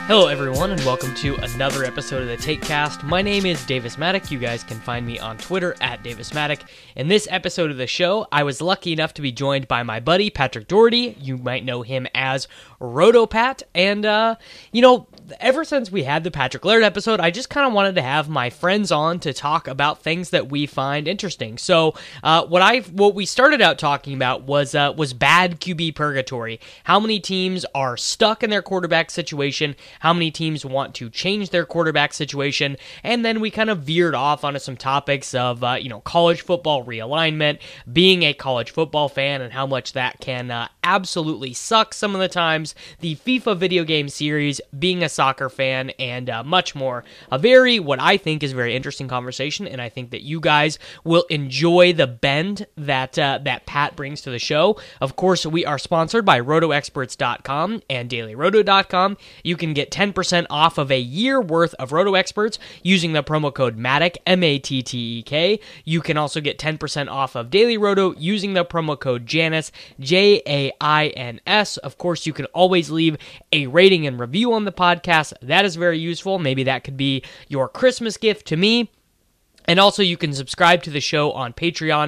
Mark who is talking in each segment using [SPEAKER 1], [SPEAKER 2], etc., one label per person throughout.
[SPEAKER 1] Hello everyone and welcome to another episode of the TakeCast. My name is Davis Maddock. You guys can find me on Twitter at Davis Maddock. In this episode of the show, I was lucky enough to be joined by my buddy Patrick Doherty. You might know him as RotoPat. And, ever since we had the Patrick Laird episode, I just kind of wanted to have my friends on to talk about things that we find interesting. So what we started out talking about was bad QB purgatory. How many teams are stuck in their quarterback situation? How many teams want to change their quarterback situation? And then we kind of veered off onto some topics of, college football realignment, being a college football fan, and how much that can absolutely suck some of the times, the FIFA video game series, being a soccer fan, and much more. What I think is a very interesting conversation, and I think that you guys will enjoy the bend that Pat brings to the show. Of course, we are sponsored by RotoExperts.com and DailyRoto.com. You can get 10% off of a year worth of Roto Experts using the promo code MATTEK, M-A-T-T-E-K. You can also get 10% off of Daily Roto using the promo code JANIS, J-A-I-N-S. Of course, you can always leave a rating and review on the podcast. That is very useful. Maybe that could be your Christmas gift to me. And also, you can subscribe to the show on Patreon,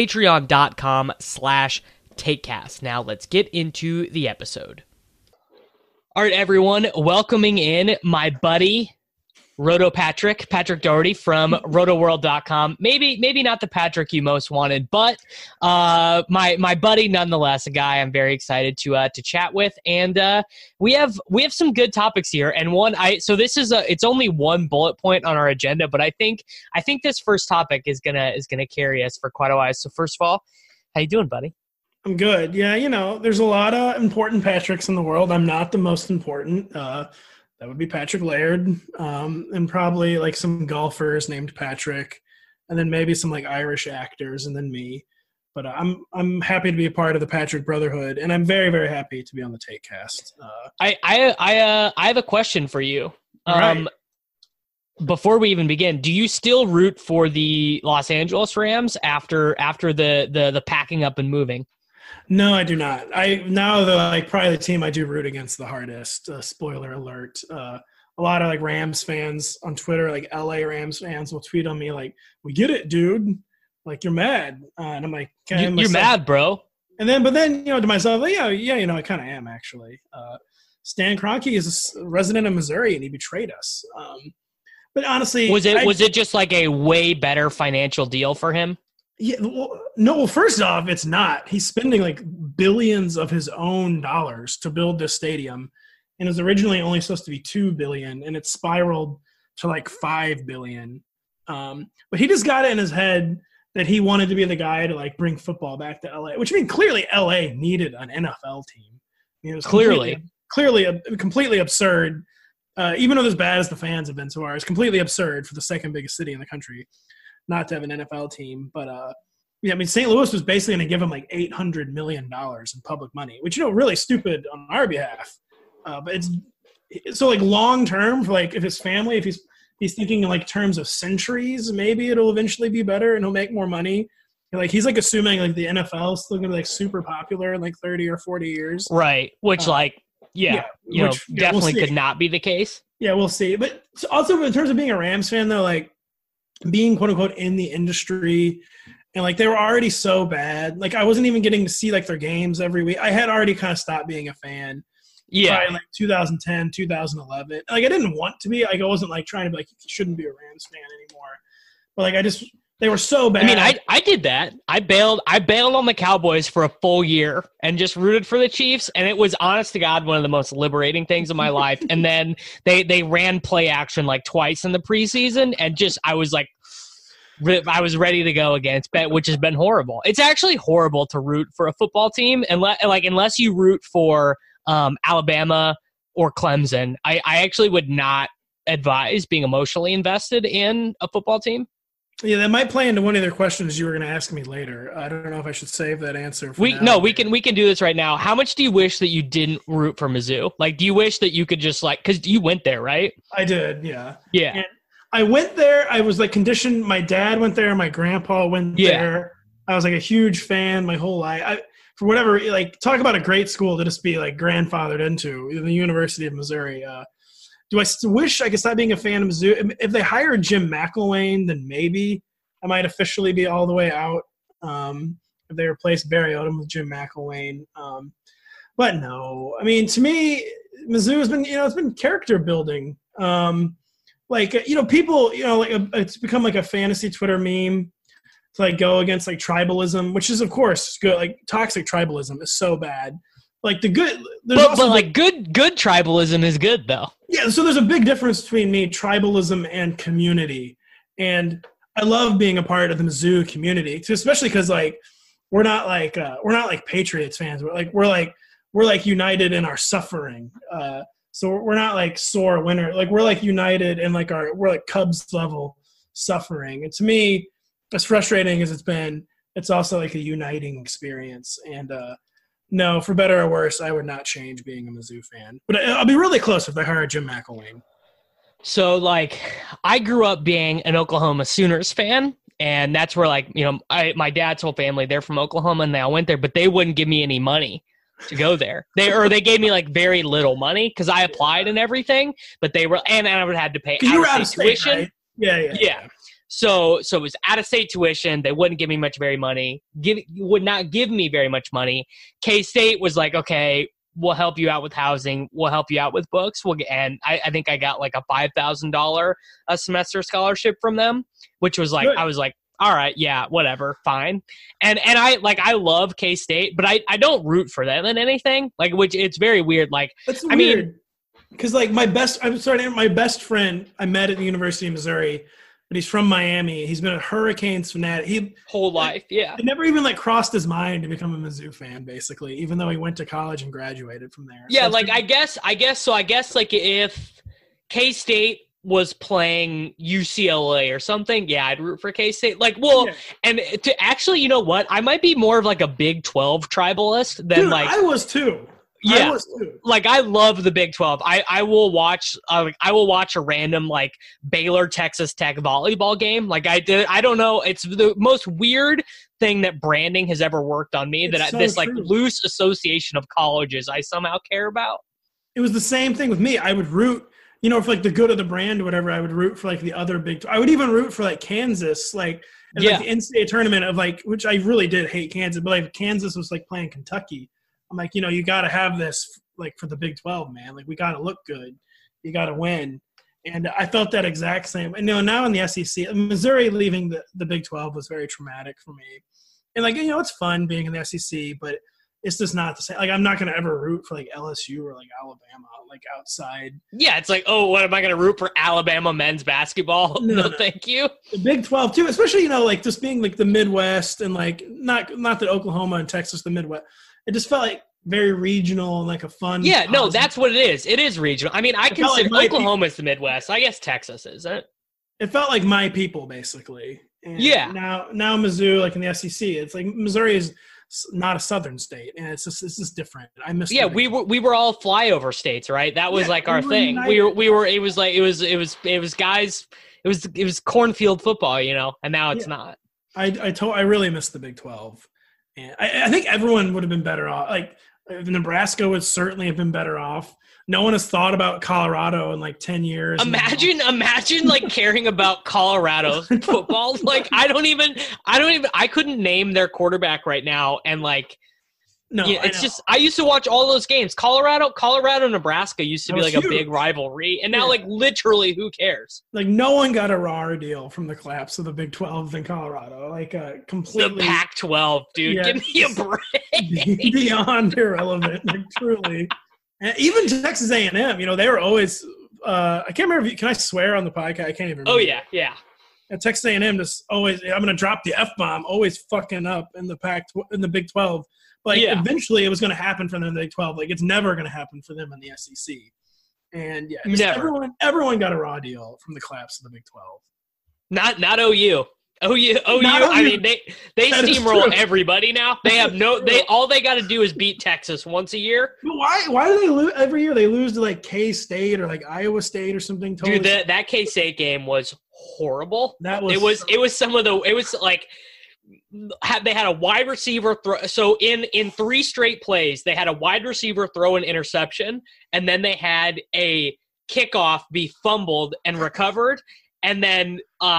[SPEAKER 1] patreon.com/TakeCast. Now, let's get into the episode. All right, everyone, welcoming in my buddy, Patrick Doherty from rotoworld.com. Maybe not the Patrick you most wanted, but my buddy nonetheless, a guy I'm very excited to chat with, and we have some good topics here. And it's only one bullet point on our agenda, but I think this first topic is gonna carry us for quite a while. So first of all, how you doing, buddy?
[SPEAKER 2] I'm good. Yeah, there's a lot of important Patricks in the world. I'm not the most important. That would be Patrick Laird, and probably like some golfers named Patrick, and then maybe some like Irish actors, and then me. But I'm happy to be a part of the Patrick Brotherhood, and I'm very, very happy to be on the TakeCast.
[SPEAKER 1] I have a question for you.
[SPEAKER 2] Right.
[SPEAKER 1] Before we even begin, do you still root for the Los Angeles Rams after the packing up and moving?
[SPEAKER 2] No, I do not. Probably the team I do root against the hardest. Spoiler alert. A lot of like Rams fans on Twitter, like LA Rams fans, will tweet on me like, "We get it, dude. Like you're mad," and I'm like,
[SPEAKER 1] "You're mad, bro."
[SPEAKER 2] But then to myself, like, yeah, I kind of am actually. Stan Kroenke is a resident of Missouri, and he betrayed us. But honestly,
[SPEAKER 1] was it just like a way better financial deal for him?
[SPEAKER 2] Yeah, no. First off, it's not. He's spending like billions of his own dollars to build this stadium, and it was originally only supposed to be $2 billion, and it spiraled to like $5 billion. But he just got it in his head that he wanted to be the guy to like bring football back to LA, which clearly LA needed an NFL team. It was completely absurd. Even though as bad as the fans have been so far, it's completely absurd for the second biggest city in the country not to have an NFL team. But St. Louis was basically going to give him like $800 million in public money, which, really stupid on our behalf. But it's so like long term for like if his family, if he's thinking in like terms of centuries, maybe it'll eventually be better and he'll make more money. Like he's like assuming like the NFL is still going to be like super popular in like 30 or 40 years.
[SPEAKER 1] Right. Which definitely could not be the case.
[SPEAKER 2] Yeah, we'll see. But also in terms of being a Rams fan though, like being quote unquote in the industry, and like they were already so bad. Like I wasn't even getting to see like their games every week. I had already kind of stopped being a fan.
[SPEAKER 1] Yeah.
[SPEAKER 2] Probably like 2010, 2011. Like I didn't want to be. Like I wasn't like trying to be like, you shouldn't be a Rams fan anymore. But like they were so bad.
[SPEAKER 1] I mean, I did that. I bailed on the Cowboys for a full year and just rooted for the Chiefs, and it was, honest to God, one of the most liberating things of my life. And then they ran play action like twice in the preseason, and I was ready to go again, which has been horrible. It's actually horrible to root for a football team, unless you root for Alabama or Clemson. I actually would not advise being emotionally invested in a football team.
[SPEAKER 2] Yeah, that might play into one of the questions you were going to ask me later. I don't know if I should save that answer for
[SPEAKER 1] now. No, we can do this right now. How much do you wish that you didn't root for Mizzou? Like, do you wish that you could just because you went there, right?
[SPEAKER 2] I did, yeah.
[SPEAKER 1] Yeah.
[SPEAKER 2] And I went there. I was like conditioned. My dad went there. My grandpa went there. I was like a huge fan my whole life. For whatever, like talk about a great school to just be like grandfathered into, the University of Missouri. Do I wish I could stop being a fan of Mizzou? If they hired Jim McElwain, then maybe I might officially be all the way out. If they replace Barry Odom with Jim McElwain. But no, I mean, to me, Mizzou has been, it's been character building. People, it's become like a fantasy Twitter meme to like go against like tribalism, which is of course good. Like toxic tribalism is so bad. Like the good,
[SPEAKER 1] but like good tribalism is good though.
[SPEAKER 2] Yeah, so there's a big difference between tribalism and community, and I love being a part of the Mizzou community, especially because like we're not like Patriots fans. We're like united in our suffering. So we're not like sore winner. Like we're like united in like we're like Cubs level suffering. And to me, as frustrating as it's been, it's also like a uniting experience. And no, for better or worse, I would not change being a Mizzou fan. But I'll be really close if they hire Jim McElwain.
[SPEAKER 1] So like I grew up being an Oklahoma Sooners fan. And that's where like, my dad's whole family, they're from Oklahoma and they all went there, but they wouldn't give me any money to go there. They gave me like very little money because I applied and everything, but they were, and I would have had to pay out of state tuition.
[SPEAKER 2] Right? Yeah.
[SPEAKER 1] So it was out of state tuition. They wouldn't give me would not give me very much money. K-State was like, okay, we'll help you out with housing. We'll help you out with books. And I think I got like a $5,000 a semester scholarship from them, which was like, good. I was like, all right, yeah, whatever, fine. And I love K-State, but I don't root for them in anything. Like, which it's very weird. Like,
[SPEAKER 2] that's weird. Because like my best friend I met at the University of Missouri, but he's from Miami. He's been a Hurricanes fanatic.
[SPEAKER 1] Whole life, yeah.
[SPEAKER 2] It never even like crossed his mind to become a Mizzou fan, basically, even though he went to college and graduated from there.
[SPEAKER 1] Yeah, so like I guess like if K-State was playing UCLA or something, yeah, I'd root for K-State. Like, well, yeah. And to actually, you know what? I might be more of like a Big 12 tribalist than like
[SPEAKER 2] I was too.
[SPEAKER 1] Yeah, like I love the Big 12. I will watch a random like Baylor Texas Tech volleyball game. Like I don't know. It's the most weird thing that branding has ever worked on me. This like loose association of colleges I somehow care about.
[SPEAKER 2] It was the same thing with me. I would root, for like the good of the brand or whatever. I would root for like the other Big 12. I would even root for like Kansas, like in like the NCAA tournament of like, which I really did hate Kansas, but like Kansas was like playing Kentucky. I'm like, you got to have this like for the Big 12, man. Like we got to look good. You got to win. And I felt that exact same. And now in the SEC, Missouri leaving the Big 12 was very traumatic for me. And like, it's fun being in the SEC, but it's just not the same. Like I'm not going to ever root for like LSU or like Alabama, like outside.
[SPEAKER 1] Yeah, it's like, oh, what am I going to root for Alabama men's basketball? No, thank you.
[SPEAKER 2] The Big 12 too, especially, like just being like the Midwest and like not that Oklahoma and Texas, the Midwest. It just felt like very regional and like a fun.
[SPEAKER 1] Yeah, no, that's what it is. It is regional. I mean, I consider like Oklahoma's the Midwest. I guess Texas isn't.
[SPEAKER 2] It felt like my people, basically. And
[SPEAKER 1] yeah.
[SPEAKER 2] Now Mizzou, like in the SEC, it's like Missouri is not a Southern state, and it's just different. I miss.
[SPEAKER 1] Yeah, we were all flyover states, right? That was like our thing. United. We were. It was like it was guys. It was cornfield football, and now it's not.
[SPEAKER 2] I really miss the Big 12. And I think everyone would have been better off. Like Nebraska would certainly have been better off. No one has thought about Colorado in like 10 years.
[SPEAKER 1] Imagine like caring about Colorado's football. Like I couldn't name their quarterback right now. And like, no, it's just, I used to watch all those games. Colorado, Nebraska used to be like huge. A big rivalry. And now like literally who cares?
[SPEAKER 2] Like no one got a raw deal from the collapse of the Big 12 in Colorado. Like completely.
[SPEAKER 1] The Pac-12, dude. Yeah, give me a break.
[SPEAKER 2] Beyond irrelevant, like truly. And even Texas A&M, they were always I can't remember can I swear on the podcast? I can't even remember.
[SPEAKER 1] Oh yeah.
[SPEAKER 2] And Texas A&M just always, I'm going to drop the F-bomb, always fucking up in the Big 12. Like eventually it was going to happen for them in the Big 12. Like it's never going to happen for them in the SEC. And everyone got a raw deal from the collapse of the Big 12. Not
[SPEAKER 1] OU. OU. I mean, they steamroll everybody now. They have all they got to do is beat Texas once a year.
[SPEAKER 2] But why do they lose every year? They lose to like K-State or like Iowa State or something. Totally.
[SPEAKER 1] Dude, that K-State game was horrible. It was like they had a wide receiver throw. So in 3 straight plays, they had a wide receiver throw an interception, and then they had a kickoff be fumbled and recovered, and then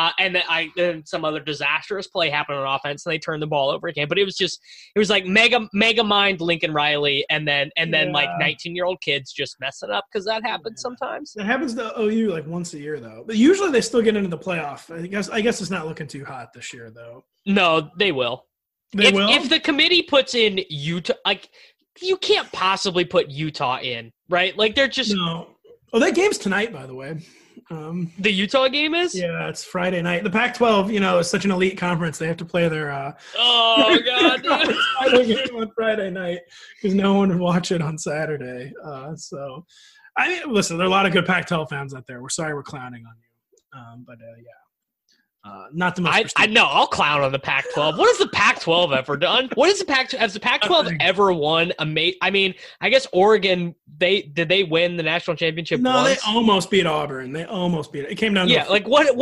[SPEAKER 1] some other disastrous play happened on offense, and they turned the ball over again. But it was like mega mind Lincoln Riley, and then like 19-year-old kids just messing up because that happens sometimes.
[SPEAKER 2] It happens to OU like once a year though. But usually they still get into the playoff. I guess it's not looking too hot this year though.
[SPEAKER 1] No, they will. If the committee puts in Utah, like you can't possibly put Utah in, right? Like they're just
[SPEAKER 2] no. Oh, that game's tonight, by the way.
[SPEAKER 1] The Utah game is?
[SPEAKER 2] Yeah, it's Friday night. The Pac-12, is such an elite conference. They have to play their
[SPEAKER 1] oh god,
[SPEAKER 2] game on Friday night because no one would watch it on Saturday. So, I mean, listen, there are a lot of good Pac-12 fans out there. We're sorry we're clowning on you, but yeah. Not the most.
[SPEAKER 1] I know. I'll clown on the Pac-12. What has the Pac-12 ever done? Has the Pac-12 ever won? I mean, I guess Oregon. Did they win the national championship?
[SPEAKER 2] No,
[SPEAKER 1] once?
[SPEAKER 2] They almost beat Auburn. They almost beat it. It came down.
[SPEAKER 1] Yeah, like what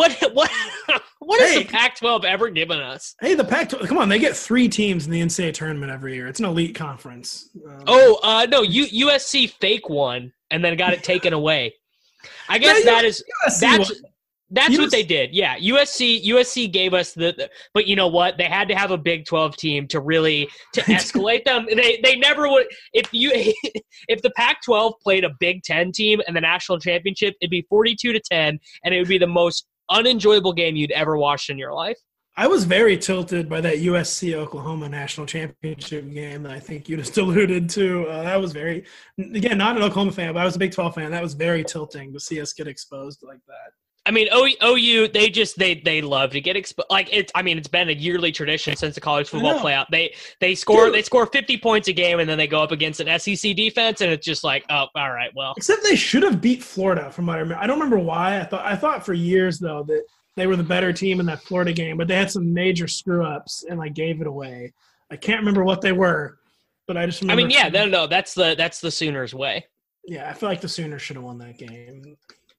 [SPEAKER 1] has the Pac-12 ever given us?
[SPEAKER 2] Hey, the Pac-12. Come on, they get 3 teams in the NCAA tournament every year. It's an elite conference.
[SPEAKER 1] No, USC fake won and then got it taken away. I guess That's what they did. Yeah, USC gave us but you know what? They had to have a Big 12 team to escalate them. They never would. If the Pac-12 played a Big 10 team in the national championship, it'd be 42-10, and it would be the most unenjoyable game you'd ever watched in your life.
[SPEAKER 2] I was very tilted by that USC-Oklahoma national championship game that I think you just alluded to. That was very, again, not an Oklahoma fan, but I was a Big 12 fan. That was very tilting to see us get exposed like that.
[SPEAKER 1] I mean, OU, they love to get exposed. Like it's been a yearly tradition since the college football playoff. They score 50 points a game, and then they go up against an SEC defense, and it's just like, oh, all right, well.
[SPEAKER 2] Except they should have beat Florida, from what I remember. I don't remember why. I thought for years though that they were the better team in that Florida game, but they had some major screw ups and like gave it away. I can't remember what they were, but I just remember.
[SPEAKER 1] I mean, no, that's the Sooners' way.
[SPEAKER 2] Yeah, I feel like the Sooners should have won that game.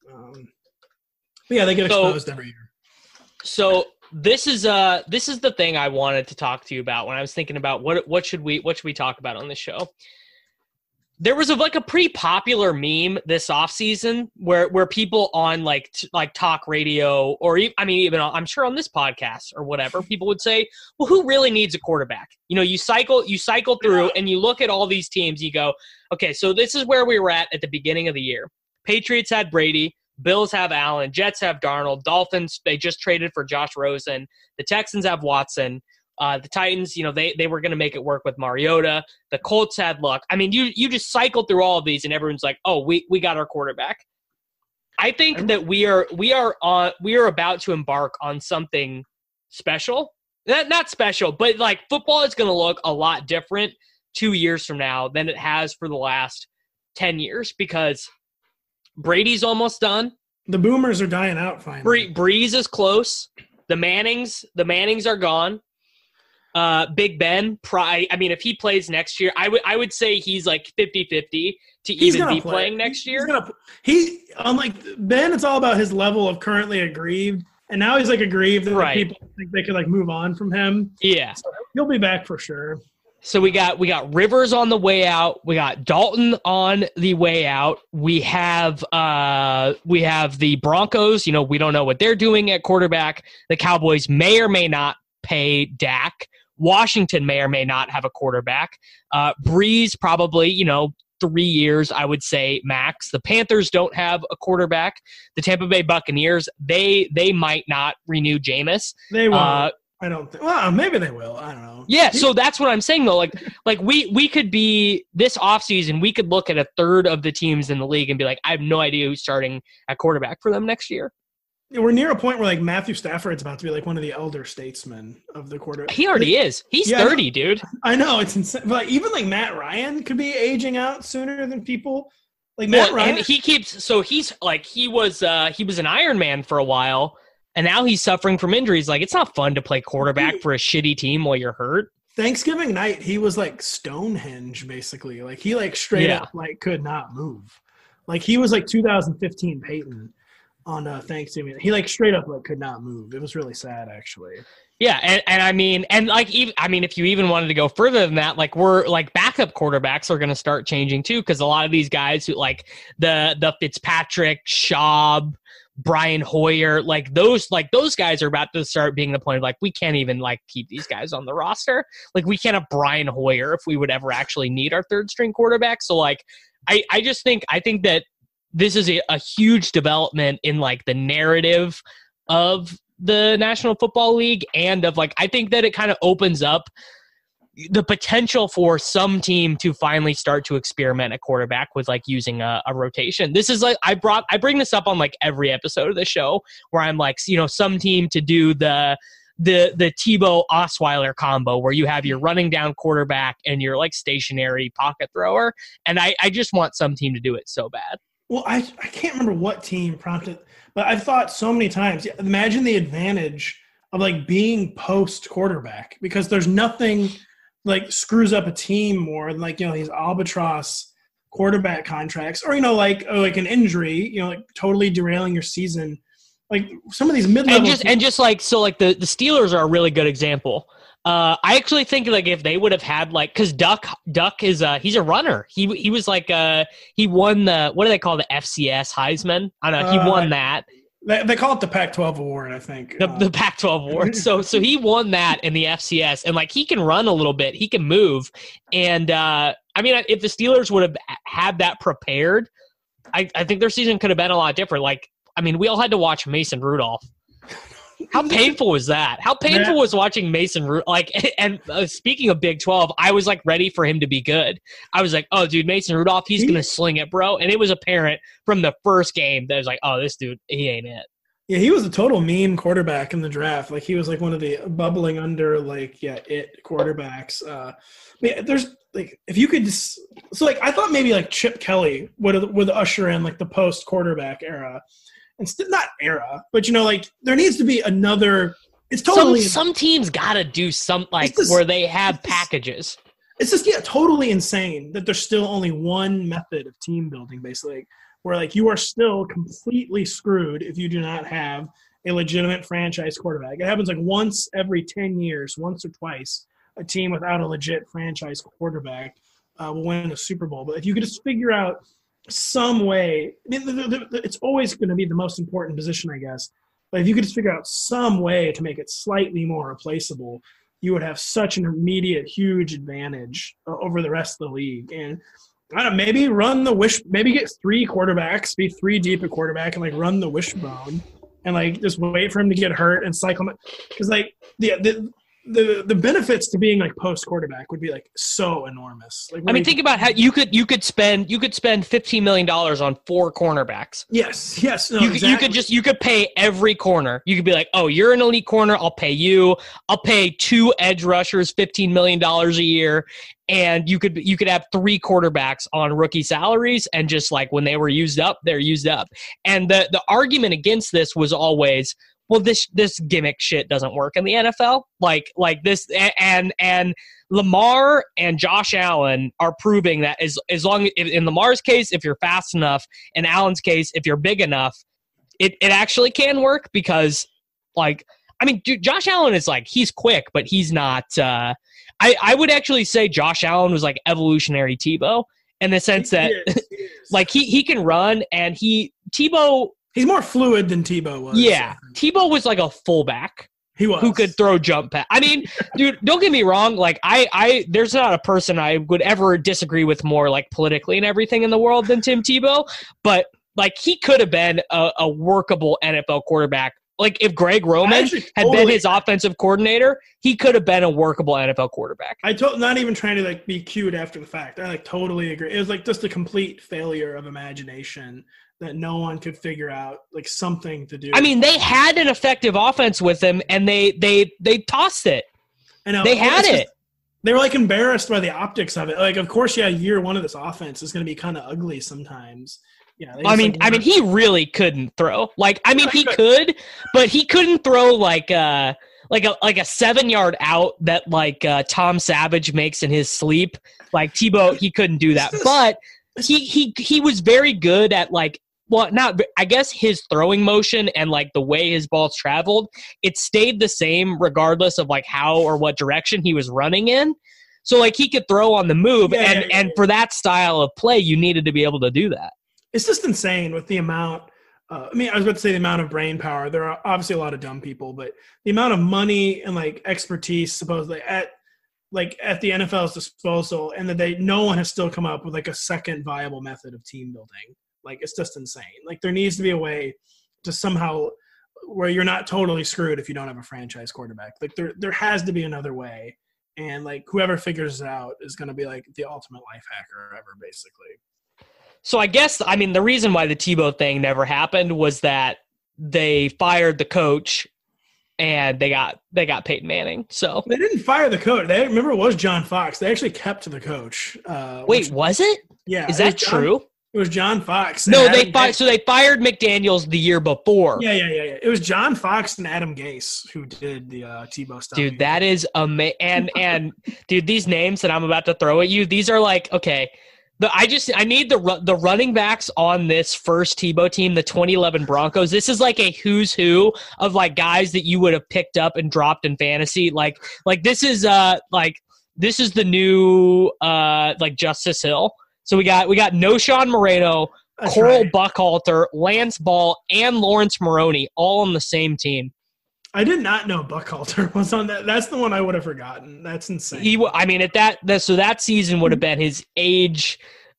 [SPEAKER 2] But yeah, they get exposed every year. So
[SPEAKER 1] this is the thing I wanted to talk to you about when I was thinking about what should we talk about on this show. There was a pretty popular meme this offseason where people on like talk radio or even I'm sure on this podcast or whatever, people would say, well, who really needs a quarterback? You cycle through and you look at all these teams, you go, okay, so this is where we were at the beginning of the year. Patriots had Brady. Bills have Allen. Jets have Darnold. Dolphins, they just traded for Josh Rosen. The Texans have Watson. The Titans, they were going to make it work with Mariota. The Colts had Luck. I mean, you just cycle through all of these, and everyone's like, "Oh, we got our quarterback." I think that we are about to embark on something special. Not special, but like football is going to look a lot different 2 years from now than it has for the last 10 years because Brady's almost done.
[SPEAKER 2] The boomers are dying out finally.
[SPEAKER 1] Breeze is close. The Mannings are gone. Big Ben, if he plays next year, I would say he's like 50-50 to even be playing next year.
[SPEAKER 2] Unlike Ben, it's all about his level of currently aggrieved. And now he's like aggrieved that people think they could like move on from him.
[SPEAKER 1] Yeah.
[SPEAKER 2] So he'll be back for sure.
[SPEAKER 1] So we got Rivers on the way out. We got Dalton on the way out. We have the Broncos. We don't know what they're doing at quarterback. The Cowboys may or may not pay Dak. Washington may or may not have a quarterback. Breeze probably 3 years, I would say max. The Panthers don't have a quarterback. The Tampa Bay Buccaneers they might not renew Jameis.
[SPEAKER 2] They won't. I don't think. Well, maybe they will. I don't know.
[SPEAKER 1] Yeah, so that's what I'm saying though. Like we could be this offseason, we could look at a third of the teams in the league and be like, I have no idea who's starting at quarterback for them next year.
[SPEAKER 2] Yeah, we're near a point where like Matthew Stafford's about to be like one of the elder statesmen of the quarterback.
[SPEAKER 1] He already is. He's 30, dude.
[SPEAKER 2] I know it's insane. But even like Matt Ryan could be aging out sooner than people. Like Matt Ryan,
[SPEAKER 1] and he's like he was an Iron Man for a while. And now he's suffering from injuries. Like, it's not fun to play quarterback for a shitty team while you're hurt.
[SPEAKER 2] Thanksgiving night, he was like Stonehenge, basically. Like, he like straight up like could not move. Like, he was like 2015 Peyton. on Thanksgiving. He like straight up like could not move. It was really sad, actually.
[SPEAKER 1] Yeah, and I mean, and like, even, I mean, if you even wanted to go further than that, like we're like backup quarterbacks are going to start changing too, because a lot of these guys who like the Fitzpatrick, Schaub, Brian Hoyer, like those guys are about to start being the point of like we can't even like keep these guys on the roster. Like we can't have Brian Hoyer if we would ever actually need our third string quarterback. So like I think that this is a huge development in like the narrative of the National Football League, and of like I think that it kind of opens up the potential for some team to finally start to experiment at quarterback with like using a rotation. This is like I bring this up on like every episode of the show where I'm like, you know, some team to do the Tebow Osweiler combo where you have your running down quarterback and your like stationary pocket thrower, and I just want some team to do it so bad.
[SPEAKER 2] Well, I can't remember what team prompted, but I've thought so many times, imagine the advantage of like being post quarterback, because there's nothing like screws up a team more than like, you know, these albatross quarterback contracts, or, you know, like an injury, you know, like totally derailing your season. Like some of these mid-level
[SPEAKER 1] and just like, so like the Steelers are a really good example. I actually think like if they would have had like, because Duck is he's a runner. He was like he won the, what do they call the FCS Heisman? I don't know. He won that.
[SPEAKER 2] They call it the Pac-12 award, I think.
[SPEAKER 1] The Pac-12 award. So he won that in the FCS, and like he can run a little bit, he can move, and I mean, if the Steelers would have had that prepared, I think their season could have been a lot different. Like, I mean, we all had to watch Mason Rudolph. How painful was that? How painful was watching Mason Rudolph? Like, and speaking of Big 12, I was like ready for him to be good. I was like, oh, dude, Mason Rudolph, he's going to sling it, bro. And it was apparent from the first game that it was like, oh, this dude, he ain't it.
[SPEAKER 2] Yeah, he was a total meme quarterback in the draft. Like, he was like one of the bubbling under, like, quarterbacks. Yeah, there's like, if you could just, so like, I thought maybe like Chip Kelly would usher in like the post quarterback era. Not era, but, you know, like there needs to be another. It's totally
[SPEAKER 1] some teams got to do some like where they have packages.
[SPEAKER 2] It's just totally insane that there's still only one method of team building, basically, where like you are still completely screwed if you do not have a legitimate franchise quarterback. It happens like once every 10 years, once or twice, a team without a legit franchise quarterback will win a Super Bowl. But if you could just figure out some way, I mean, it's always going to be the most important position, I guess. But if you could just figure out some way to make it slightly more replaceable, you would have such an immediate, huge advantage over the rest of the league. And I don't know, maybe get 3 quarterbacks, be 3 deep at quarterback, and like run the wishbone, and like just wait for him to get hurt and cycle him. Because like the benefits to being like post quarterback would be like so enormous. Like,
[SPEAKER 1] I mean, think about how you could spend $15 million on 4 cornerbacks.
[SPEAKER 2] Yes, no,
[SPEAKER 1] exactly. You could pay every corner. You could be like, oh, you're an elite corner, I'll pay you. I'll pay 2 edge rushers $15 million a year, and you could have 3 quarterbacks on rookie salaries, and just like when they were used up, they're used up. And the argument against this was always, well, this gimmick shit doesn't work in the NFL. Like this, and Lamar and Josh Allen are proving that as long as, in Lamar's case, if you're fast enough, in Allen's case, if you're big enough, it actually can work, because like, I mean, dude, Josh Allen is like, he's quick, but he's not. I would actually say Josh Allen was like evolutionary Tebow, in the sense that he is. Like he can run, and Tebow.
[SPEAKER 2] He's more fluid than Tebow was.
[SPEAKER 1] Yeah. Tebow was like a fullback.
[SPEAKER 2] He was.
[SPEAKER 1] Who could throw jump pass. I mean, dude, don't get me wrong. Like, there's not a person I would ever disagree with more, like, politically and everything in the world than Tim Tebow. But, like, he could have been a workable NFL quarterback. Like, if Greg Roman had been his offensive coordinator, he could have been a workable NFL quarterback.
[SPEAKER 2] Not even trying to, like, be cute after the fact. I, like, totally agree. It was, like, just a complete failure of imagination that no one could figure out, like, something to do.
[SPEAKER 1] I mean, they had an effective offense with him, and they tossed it.
[SPEAKER 2] I know.
[SPEAKER 1] They had it.
[SPEAKER 2] They were, like, embarrassed by the optics of it. Like, of course, year one of this offense is going to be kind of ugly sometimes. Yeah.
[SPEAKER 1] I mean, he really couldn't throw. Like, I mean, he could, but he couldn't throw like a 7-yard out that like Tom Savage makes in his sleep. Like Tebow, he couldn't do that, but he was very good at like well, not, I guess his throwing motion and like the way his balls traveled, it stayed the same regardless of like how or what direction he was running in. So like he could throw on the move, and for that style of play, you needed to be able to do that.
[SPEAKER 2] It's just insane with the amount. I was about to say the amount of brain power. There are obviously a lot of dumb people, but the amount of money and like expertise supposedly at the NFL's disposal, and that no one has still come up with like a second viable method of team building. Like, it's just insane. Like, there needs to be a way to somehow where you're not totally screwed if you don't have a franchise quarterback. Like, there has to be another way. And, like, whoever figures it out is going to be, like, the ultimate life hacker ever, basically.
[SPEAKER 1] So I guess, I mean, the reason why the Tebow thing never happened was that they fired the coach and they got Peyton Manning. So
[SPEAKER 2] they didn't fire the coach. They remember it was John Fox. They actually kept the coach.
[SPEAKER 1] Wait, was it?
[SPEAKER 2] Yeah.
[SPEAKER 1] Is that true?
[SPEAKER 2] It was John Fox.
[SPEAKER 1] No, they fired McDaniels the year before.
[SPEAKER 2] Yeah. It was John Fox and Adam Gase who did the Tebow stuff.
[SPEAKER 1] Dude, that is amazing. And dude, these names that I'm about to throw at you, these are like, okay. I need the running backs on this first Tebow team, the 2011 Broncos. This is like a who's who of like guys that you would have picked up and dropped in fantasy. Like this is the new like Justice Hill. So we got Noshawn Moreno,
[SPEAKER 2] That's
[SPEAKER 1] Coral
[SPEAKER 2] right.
[SPEAKER 1] Buckhalter, Lance Ball, and Lawrence Maroney all on the same team.
[SPEAKER 2] I did not know Buckhalter was on that. That's the one I would have forgotten. That's insane.
[SPEAKER 1] So that season would have been his age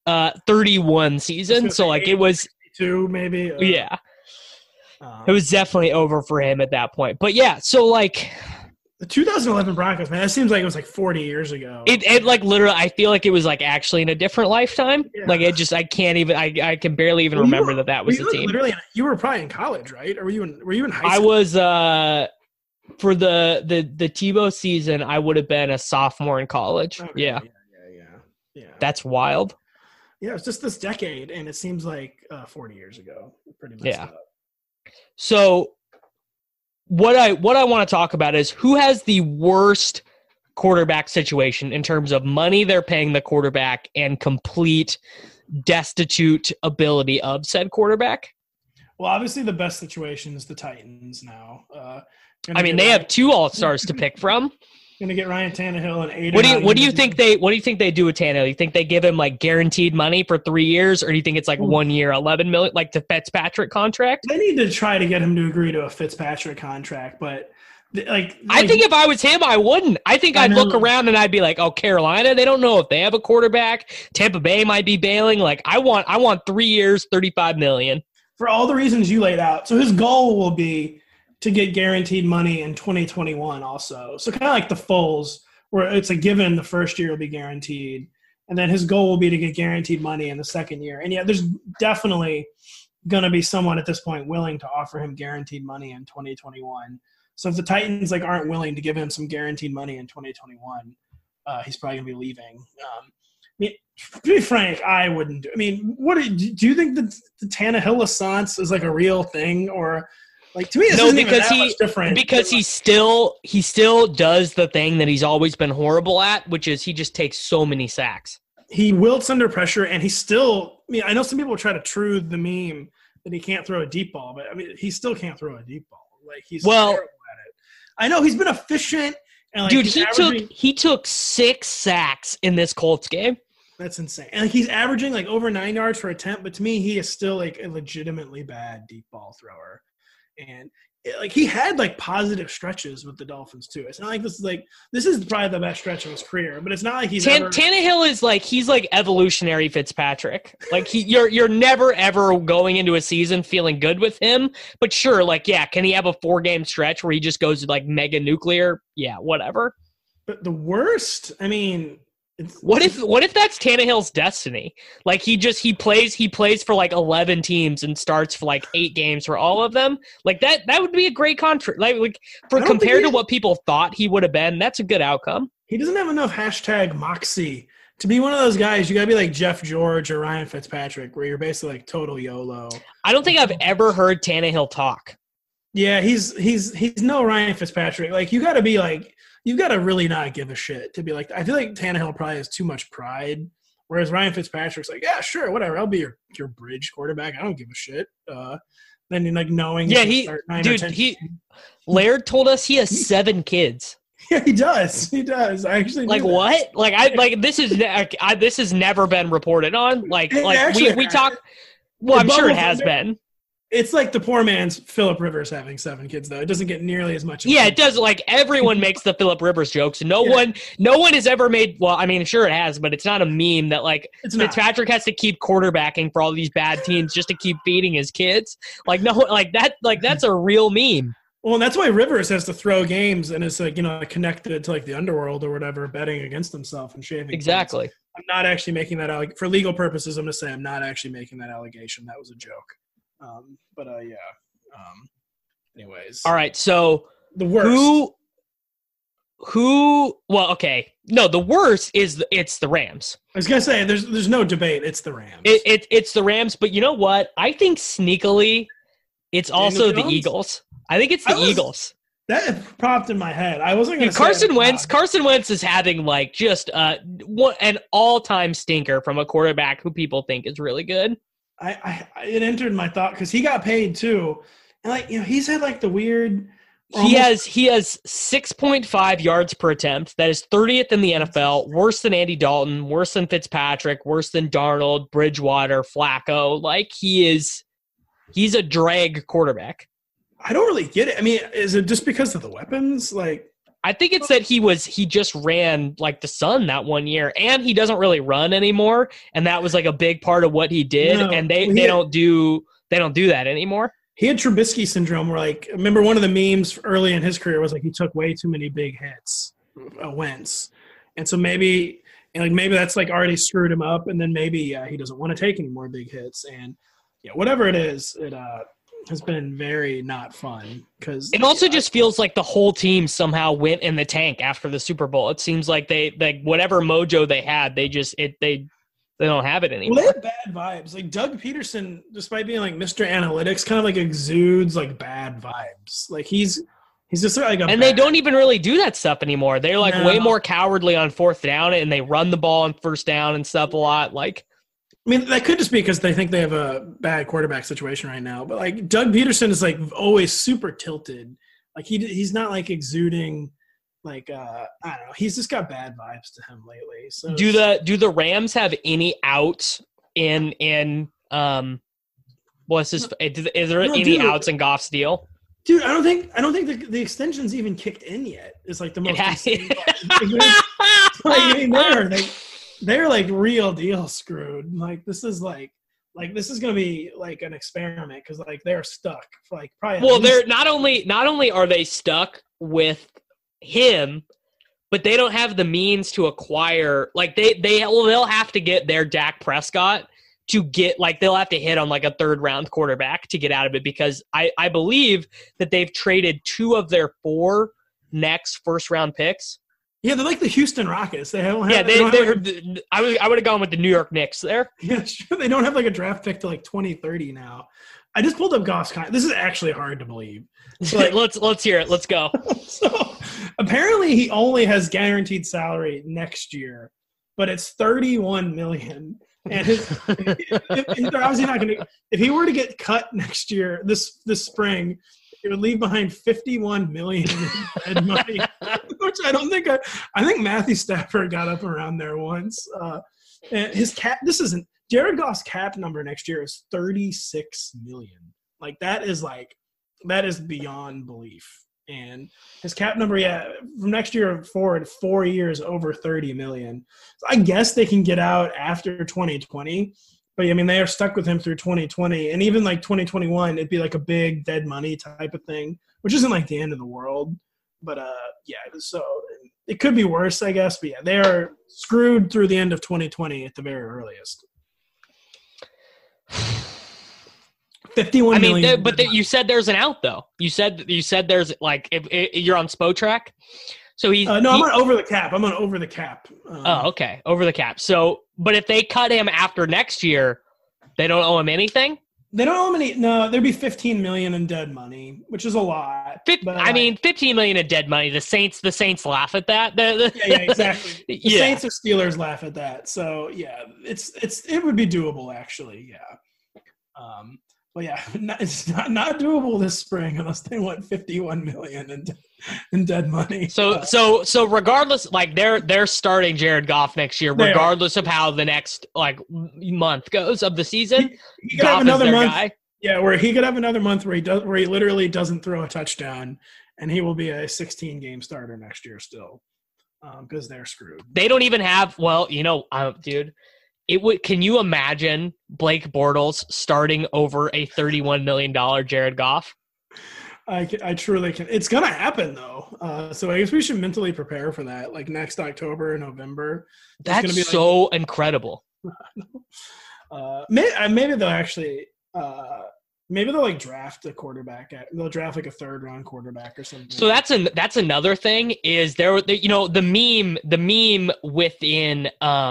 [SPEAKER 1] 31 season. So like it was
[SPEAKER 2] 2 maybe.
[SPEAKER 1] Yeah. It was definitely over for him at that point. But yeah, so like
[SPEAKER 2] the 2011 Broncos, man, that seems like it was like 40 years ago.
[SPEAKER 1] It like literally, I feel like it was like actually in a different lifetime.
[SPEAKER 2] Yeah.
[SPEAKER 1] Like it just, I can barely even remember that was the team.
[SPEAKER 2] Literally, you were probably in college, right? Or were you in high school?
[SPEAKER 1] I was for the Tebow season, I would have been a sophomore in college.
[SPEAKER 2] Okay,
[SPEAKER 1] Yeah.
[SPEAKER 2] Yeah.
[SPEAKER 1] That's wild.
[SPEAKER 2] Yeah, it's just this decade, and it seems like 40 years ago. Pretty messed up.
[SPEAKER 1] So what I want to talk about is who has the worst quarterback situation in terms of money they're paying the quarterback and complete destitute ability of said quarterback.
[SPEAKER 2] Well, obviously the best situation is the Titans now.
[SPEAKER 1] They have 2 All-Stars to pick from.
[SPEAKER 2] Going to get Ryan Tannehill and Aiden.
[SPEAKER 1] What do you think they do with Tannehill? You think they give him like guaranteed money for 3 years, or do you think it's like 1 year, $11 million, like the Fitzpatrick contract?
[SPEAKER 2] They need to try to get him to agree to a Fitzpatrick contract, but
[SPEAKER 1] I think if I was him, I wouldn't. I think I'd look around and I'd be like, oh, Carolina, they don't know if they have a quarterback. Tampa Bay might be bailing. Like I want 3 years, $35 million.
[SPEAKER 2] For all the reasons you laid out. So his goal will be to get guaranteed money in 2021 also. So kind of like the Foles, where it's a given the first year will be guaranteed, and then his goal will be to get guaranteed money in the second year. And yeah, there's definitely going to be someone at this point willing to offer him guaranteed money in 2021. So if the Titans aren't willing to give him some guaranteed money in 2021, he's probably going to be leaving. To be frank, I wouldn't. Do you think that the Tannehill Assance is like a real thing, or like to me? This isn't even that much different.
[SPEAKER 1] Because he still does the thing that he's always been horrible at, which is he just takes so many sacks.
[SPEAKER 2] He wilts under pressure, and he's still. I know some people try to truth the meme that he can't throw a deep ball, but he still can't throw a deep ball. Like he's terrible at it. I know he's been efficient, and
[SPEAKER 1] dude, he took 6 sacks in this Colts game.
[SPEAKER 2] That's insane. And he's averaging like over 9 yards per attempt, but to me, he is still like a legitimately bad deep ball thrower. And he had like positive stretches with the Dolphins too. It's not like this is probably the best stretch of his career, but it's not like he's
[SPEAKER 1] Tannehill is like he's like evolutionary Fitzpatrick. Like you're never ever going into a season feeling good with him. But sure, like can he have a 4-game stretch where he just goes like mega nuclear? Yeah, whatever.
[SPEAKER 2] But the worst,
[SPEAKER 1] what if that's Tannehill's destiny? Like he plays for like 11 teams and starts for like 8 games for all of them. Like that would be a great contract. Like compared to what people thought he would have been, that's a good outcome.
[SPEAKER 2] He doesn't have enough moxie to be one of those guys. You gotta be like Jeff George or Ryan Fitzpatrick, where you're basically like total YOLO.
[SPEAKER 1] I don't think I've ever heard Tannehill talk.
[SPEAKER 2] Yeah, he's no Ryan Fitzpatrick. Like you gotta be like. You've got to really not give a shit to be like – I feel like Tannehill probably has too much pride Whereas Ryan Fitzpatrick's like, yeah, sure, whatever. I'll be your bridge quarterback. I don't give a shit. Then like knowing
[SPEAKER 1] Laird told us he has 7 kids.
[SPEAKER 2] Yeah, he does. He does. I actually
[SPEAKER 1] like what? This has never been reported on. We talk. Well, I'm sure it has been.
[SPEAKER 2] It's like the poor man's Phillip Rivers having 7 kids, though. It doesn't get nearly as much.
[SPEAKER 1] Yeah, it does. Like everyone makes the Phillip Rivers jokes. No one has ever made. Well, I mean, sure it has, but it's not a meme that like Fitzpatrick has to keep quarterbacking for all these bad teams just to keep feeding his kids. Like no, like that. Like that's a real meme.
[SPEAKER 2] Well, and that's why Rivers has to throw games and is like connected to like the underworld or whatever, betting against himself and shaving.
[SPEAKER 1] Exactly.
[SPEAKER 2] Kids. I'm not actually making that for legal purposes. I'm gonna say I'm not actually making that allegation. That was a joke. Anyways.
[SPEAKER 1] All right. So
[SPEAKER 2] the worst.
[SPEAKER 1] Well, okay. No, the worst is it's the Rams.
[SPEAKER 2] I was gonna say there's no debate. It's the Rams.
[SPEAKER 1] It's the Rams, but you know what? I think sneakily, it's also the Eagles. I think it's the Eagles.
[SPEAKER 2] That popped in my head. I wasn't going to say
[SPEAKER 1] Carson Wentz. Carson Wentz is having like just an all-time stinker from a quarterback who people think is really good.
[SPEAKER 2] It entered my thought because he got paid too, and he's had like the weird.
[SPEAKER 1] He has 6.5 yards per attempt. That is 30th in the NFL. Worse than Andy Dalton. Worse than Fitzpatrick. Worse than Darnold, Bridgewater, Flacco. Like he's a drag quarterback.
[SPEAKER 2] I don't really get it. I mean, is it just because of the weapons? Like,
[SPEAKER 1] I think it's that he just ran like the sun that one year, and he doesn't really run anymore, and that was like a big part of what he did. No, and they don't do that anymore.
[SPEAKER 2] He had Trubisky syndrome, where like remember one of the memes early in his career was like he took way too many big hits, Wentz, and so maybe that's like already screwed him up, and then maybe he doesn't want to take any more big hits, and whatever it is, it has been very not fun because
[SPEAKER 1] it also just feels like the whole team somehow went in the tank after the Super Bowl. It seems like they whatever mojo they had, they don't have it anymore.
[SPEAKER 2] Well, they have bad vibes. Like Doug Peterson, despite being like Mr. Analytics, kind of like exudes like bad vibes. Like he's just like
[SPEAKER 1] they don't even really do that stuff anymore. They're like way more cowardly on 4th down, and they run the ball on 1st down and stuff a lot. Like.
[SPEAKER 2] I mean, that could just be because they think they have a bad quarterback situation right now. But, like, Doug Peterson is, like, always super tilted. Like, he's not, like, exuding, like, I don't know. He's just got bad vibes to him lately. So
[SPEAKER 1] do the Rams have any outs in what's this? Is there any outs in Goff's deal?
[SPEAKER 2] Dude, I don't think the extension's even kicked in yet. It's, like, the most insane They're like real deal screwed. Like this is like this is gonna be like an experiment because like they're stuck for like probably.
[SPEAKER 1] Well, they're not only are they stuck with him, but they don't have the means to acquire. Like they'll have to get their Dak Prescott to get like they'll have to hit on like a 3rd round quarterback to get out of it because I believe that they've traded 2 of their 4 next 1st round picks.
[SPEAKER 2] Yeah, they're like the Houston Rockets. They don't have.
[SPEAKER 1] Yeah, I would have gone with the New York Knicks there.
[SPEAKER 2] Yeah, sure. They don't have like a draft pick to like 2030 now. I just pulled up Goff's contract. This is actually hard to believe.
[SPEAKER 1] So, like, let's hear it. Let's go.
[SPEAKER 2] So apparently he only has guaranteed salary next year, but it's $31 million. And they're obviously not going to. If he were to get cut next year, this spring. It would leave behind $51 million in dead money, which I don't think. I think Matthew Stafford got up around there once. And his cap. This isn't Jared Goff's cap number next year is $36 million. Like that is beyond belief. And his cap number, from next year forward, 4 years over $30 million. So I guess they can get out after 2020. But, I mean, they are stuck with him through 2020. And even, like, 2021, it'd be, like, a big dead money type of thing, which isn't, like, the end of the world. But, so it could be worse, I guess. But, they are screwed through the end of 2020 at the very earliest. $51 million.
[SPEAKER 1] But you said there's an out, though. You said there's, like, if you're on Spotrac. So I'm
[SPEAKER 2] on over the cap. I'm on over the cap.
[SPEAKER 1] Okay. Over the cap. So, but if they cut him after next year, they don't owe him anything?
[SPEAKER 2] They don't eliminate. No, there'd be 15 million in dead money, which is a lot. But
[SPEAKER 1] I mean, 15 million in dead money. The Saints laugh at that.
[SPEAKER 2] Yeah, exactly. The
[SPEAKER 1] Yeah.
[SPEAKER 2] Saints or Steelers laugh at that. So yeah, it would be doable actually. Yeah. But yeah, it's not doable this spring unless they want 51 million in dead money.
[SPEAKER 1] So regardless, like they're starting Jared Goff next year, regardless of how the next like month goes of the season.
[SPEAKER 2] He could have another month. Guy. Yeah, where he could have another month where he literally doesn't throw a touchdown, and he will be a 16-game starter next year still, because they're screwed.
[SPEAKER 1] They don't even have. Well, dude. Can you imagine Blake Bortles starting over a $31 million Jared Goff?
[SPEAKER 2] I truly can. It's gonna happen though. So I guess we should mentally prepare for that. Like next October, November.
[SPEAKER 1] That's gonna be so incredible.
[SPEAKER 2] Maybe they'll actually. Maybe they'll like draft a quarterback. They'll draft like a third-round quarterback or something.
[SPEAKER 1] So that's another thing. Is there? The meme within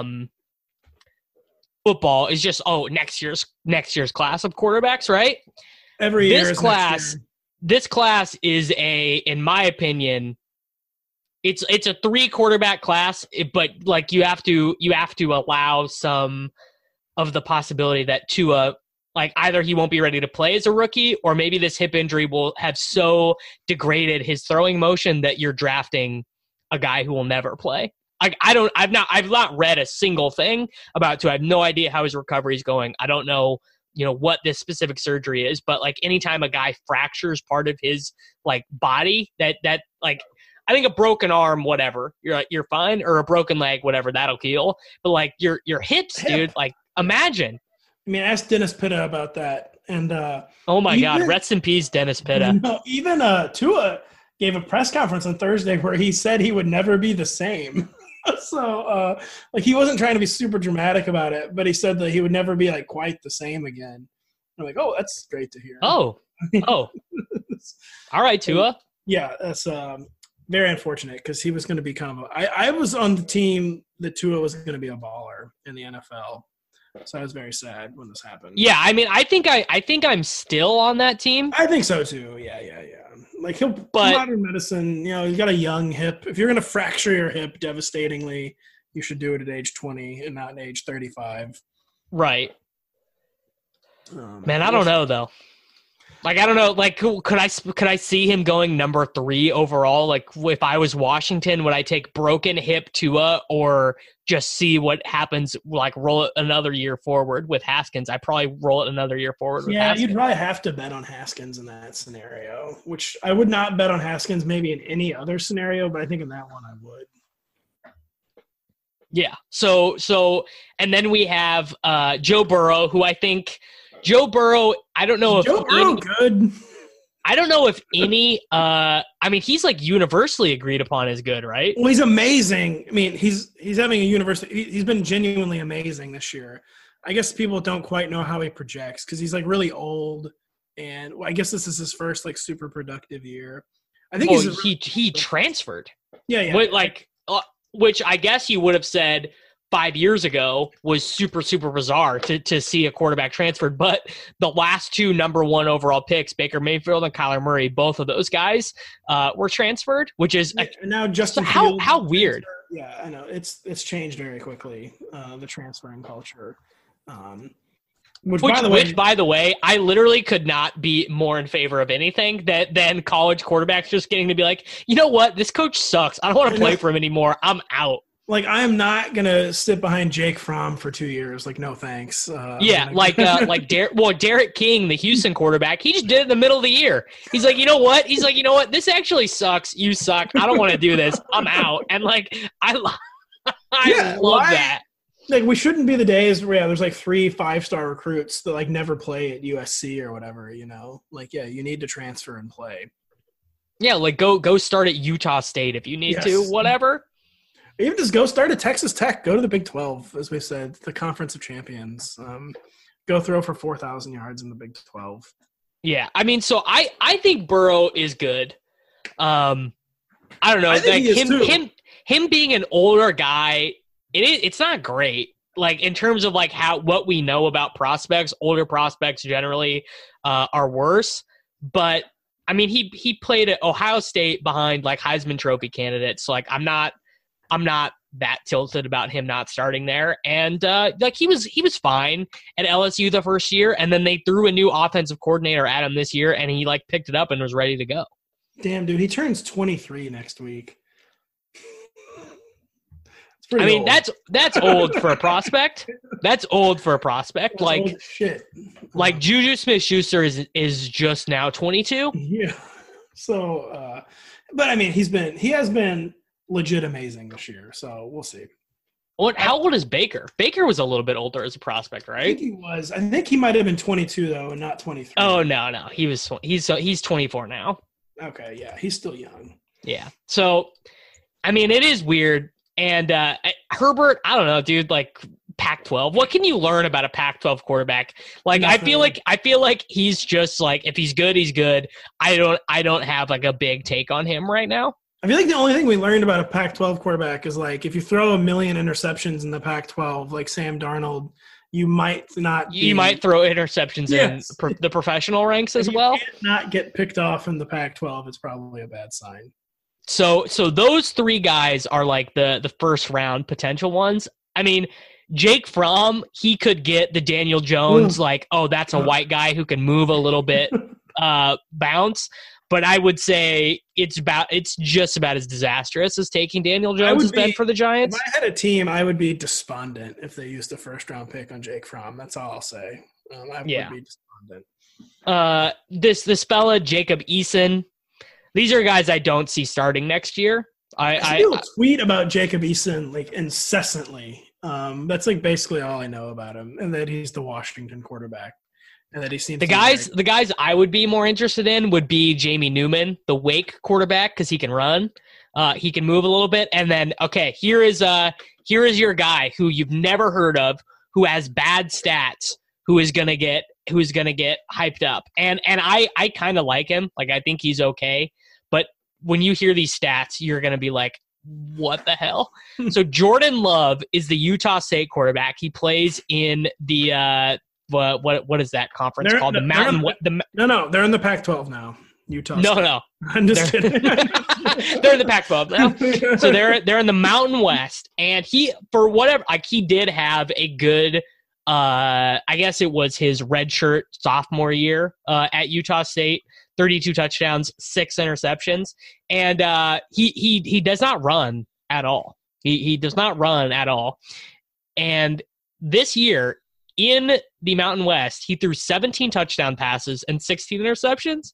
[SPEAKER 1] football is just next year's class of quarterbacks, right?
[SPEAKER 2] Every year
[SPEAKER 1] this class is in my opinion, it's a 3 quarterback class, but like you have to allow some of the possibility that Tua, like either he won't be ready to play as a rookie, or maybe this hip injury will have so degraded his throwing motion that you're drafting a guy who will never play. I've not read a single thing about Tua. I have no idea how his recovery is going. I don't know, what this specific surgery is, but like anytime a guy fractures part of his like body, that like I think a broken arm, whatever, you're fine, or a broken leg, whatever, that'll heal. But like your hips, dude, like imagine.
[SPEAKER 2] I mean, ask Dennis Pitta about that, and
[SPEAKER 1] oh my God, rest in peace, Dennis Pitta.
[SPEAKER 2] Even Tua gave a press conference on Thursday where he said he would never be the same. So, like, he wasn't trying to be super dramatic about it, but he said that he would never be, like, quite the same again. I'm like, oh, that's great to hear.
[SPEAKER 1] Oh. All right, Tua.
[SPEAKER 2] Yeah, that's very unfortunate because he was going to be kind of I was on the team that Tua was going to be a baller in the NFL. So I was very sad when this happened.
[SPEAKER 1] Yeah, I mean, I think I'm still on that team.
[SPEAKER 2] I think so, too. Yeah. Like, modern medicine, he's got a young hip. If you're going to fracture your hip devastatingly, you should do it at age 20 and not at age 35.
[SPEAKER 1] Right. Man, I don't know, though. Like, I don't know. Like, could I see him going number 3 overall? Like, if I was Washington, would I take broken hip Tua or just see what happens? Like, roll it another year forward with Haskins? I probably roll it another year forward with Haskins.
[SPEAKER 2] You'd probably have to bet on Haskins in that scenario, which I would not bet on Haskins maybe in any other scenario, but I think in that one I would.
[SPEAKER 1] Yeah. So, and then we have Joe Burrow, who I think – Joe Burrow, I don't know if
[SPEAKER 2] good.
[SPEAKER 1] I don't know if any I mean, he's like universally agreed upon as good, right?
[SPEAKER 2] Well, he's amazing. I mean, he's having a university. He's been genuinely amazing this year. I guess people don't quite know how he projects because he's like really old, and I guess this is his first like super productive year. I think
[SPEAKER 1] he transferred.
[SPEAKER 2] Yeah.
[SPEAKER 1] Which I guess you would have said 5 years ago was super, super bizarre to see a quarterback transferred. But the last 2 number 1 overall picks, Baker Mayfield and Kyler Murray, both of those guys were transferred, which is
[SPEAKER 2] now Justin.
[SPEAKER 1] So how weird.
[SPEAKER 2] Yeah, I know it's changed very quickly, the transferring culture. Which by the way,
[SPEAKER 1] I literally could not be more in favor of anything than college quarterbacks just getting to be like, you know what, this coach sucks. I don't want to play for him anymore. I'm out.
[SPEAKER 2] Like, I'm not going to sit behind Jake Fromm for 2 years. Like, no thanks.
[SPEAKER 1] Derek King, the Houston quarterback, he just did it in the middle of the year. He's like, you know what? This actually sucks. You suck. I don't want to do this. I'm out. And, like, I love that.
[SPEAKER 2] Like, we shouldn't be the days where there's, like, 3 5-star recruits that, like, never play at USC or whatever, Like, yeah, you need to transfer and play.
[SPEAKER 1] Yeah, like, go start at Utah State if you need to, whatever.
[SPEAKER 2] Even just go start at Texas Tech. Go to the Big 12, as we said, the Conference of Champions. Go throw for 4,000 yards in the Big 12.
[SPEAKER 1] Yeah, I mean, so I think Burrow is good. I don't know, like him being an older guy, it's not great. like in terms of like what we know about prospects, older prospects generally are worse. But I mean, he played at Ohio State behind like Heisman Trophy candidates. So like I'm not that tilted about him not starting there. And like he was fine at LSU the first year, and then they threw a new offensive coordinator at him this year, and he like picked it up and was ready to go.
[SPEAKER 2] Damn, dude, he turns 23 next week.
[SPEAKER 1] I mean, old. that's old for a prospect. That's old for a prospect.
[SPEAKER 2] That's
[SPEAKER 1] like
[SPEAKER 2] old shit.
[SPEAKER 1] Like Juju Smith-Schuster is just now 22.
[SPEAKER 2] Yeah. So, but I mean, he has been legit amazing this year. So we'll see.
[SPEAKER 1] How old is Baker? Baker was a little bit older as a prospect, right?
[SPEAKER 2] I think he was. I think he might have been 22 though, and not 23.
[SPEAKER 1] Oh no, he's 24 now.
[SPEAKER 2] Okay, yeah, he's still young.
[SPEAKER 1] Yeah. So, I mean, it is weird. And Herbert, I don't know, dude. Like Pac-12, what can you learn about a Pac-12 quarterback? Like,
[SPEAKER 2] Nothing.
[SPEAKER 1] I feel like he's just like, if he's good, he's good. I don't have like a big take on him right now.
[SPEAKER 2] I feel like the only thing we learned about a Pac-12 quarterback is like if you throw 1 million interceptions in the Pac-12, like Sam Darnold, you might not.
[SPEAKER 1] You might throw interceptions in the professional ranks as well.
[SPEAKER 2] If you can't not get picked off in the Pac-12, it's probably a bad sign.
[SPEAKER 1] So those three guys are like the first round potential ones. I mean, Jake Fromm, he could get the Daniel Jones, like, oh, that's a white guy who can move a little bit, bounce. But I would say it's just about as disastrous as taking Daniel Jones has been for the Giants.
[SPEAKER 2] If I had a team, I would be despondent if they used a first-round pick on Jake Fromm. That's all I'll say. I would be despondent.
[SPEAKER 1] This fella, Jacob Eason, these are guys I don't see starting next year.
[SPEAKER 2] I tweet about Jacob Eason like incessantly. That's like basically all I know about him, and that he's the Washington quarterback. And that he seems
[SPEAKER 1] the guys I would be more interested in would be Jamie Newman, the Wake quarterback, because he can run, he can move a little bit, and then here is your guy who you've never heard of, who has bad stats, who is gonna get hyped up, and I kind of like him, like I think he's okay, but when you hear these stats, you're gonna be like, what the hell? So Jordan Love is the Utah State quarterback. He plays in the what is that conference called?
[SPEAKER 2] No, they're in the Pac-12 now. Utah.
[SPEAKER 1] No,
[SPEAKER 2] I'm just kidding.
[SPEAKER 1] They're in the Pac-12 now. So they're in the Mountain West, and he did have a good. I guess it was his redshirt sophomore year at Utah State. 32 touchdowns, 6 interceptions, and he does not run at all. He does not run at all, and this year. In the Mountain West, he threw 17 touchdown passes and 16 interceptions.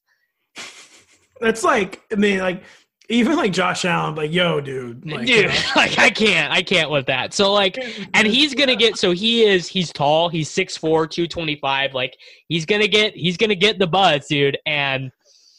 [SPEAKER 2] That's like, I mean, like, even like Josh Allen, like, yo, dude. Like,
[SPEAKER 1] like, I can't with that. So, like, and he's going to get, so he's tall, he's 6'4", 225. Like, he's going to get the buzz, dude. And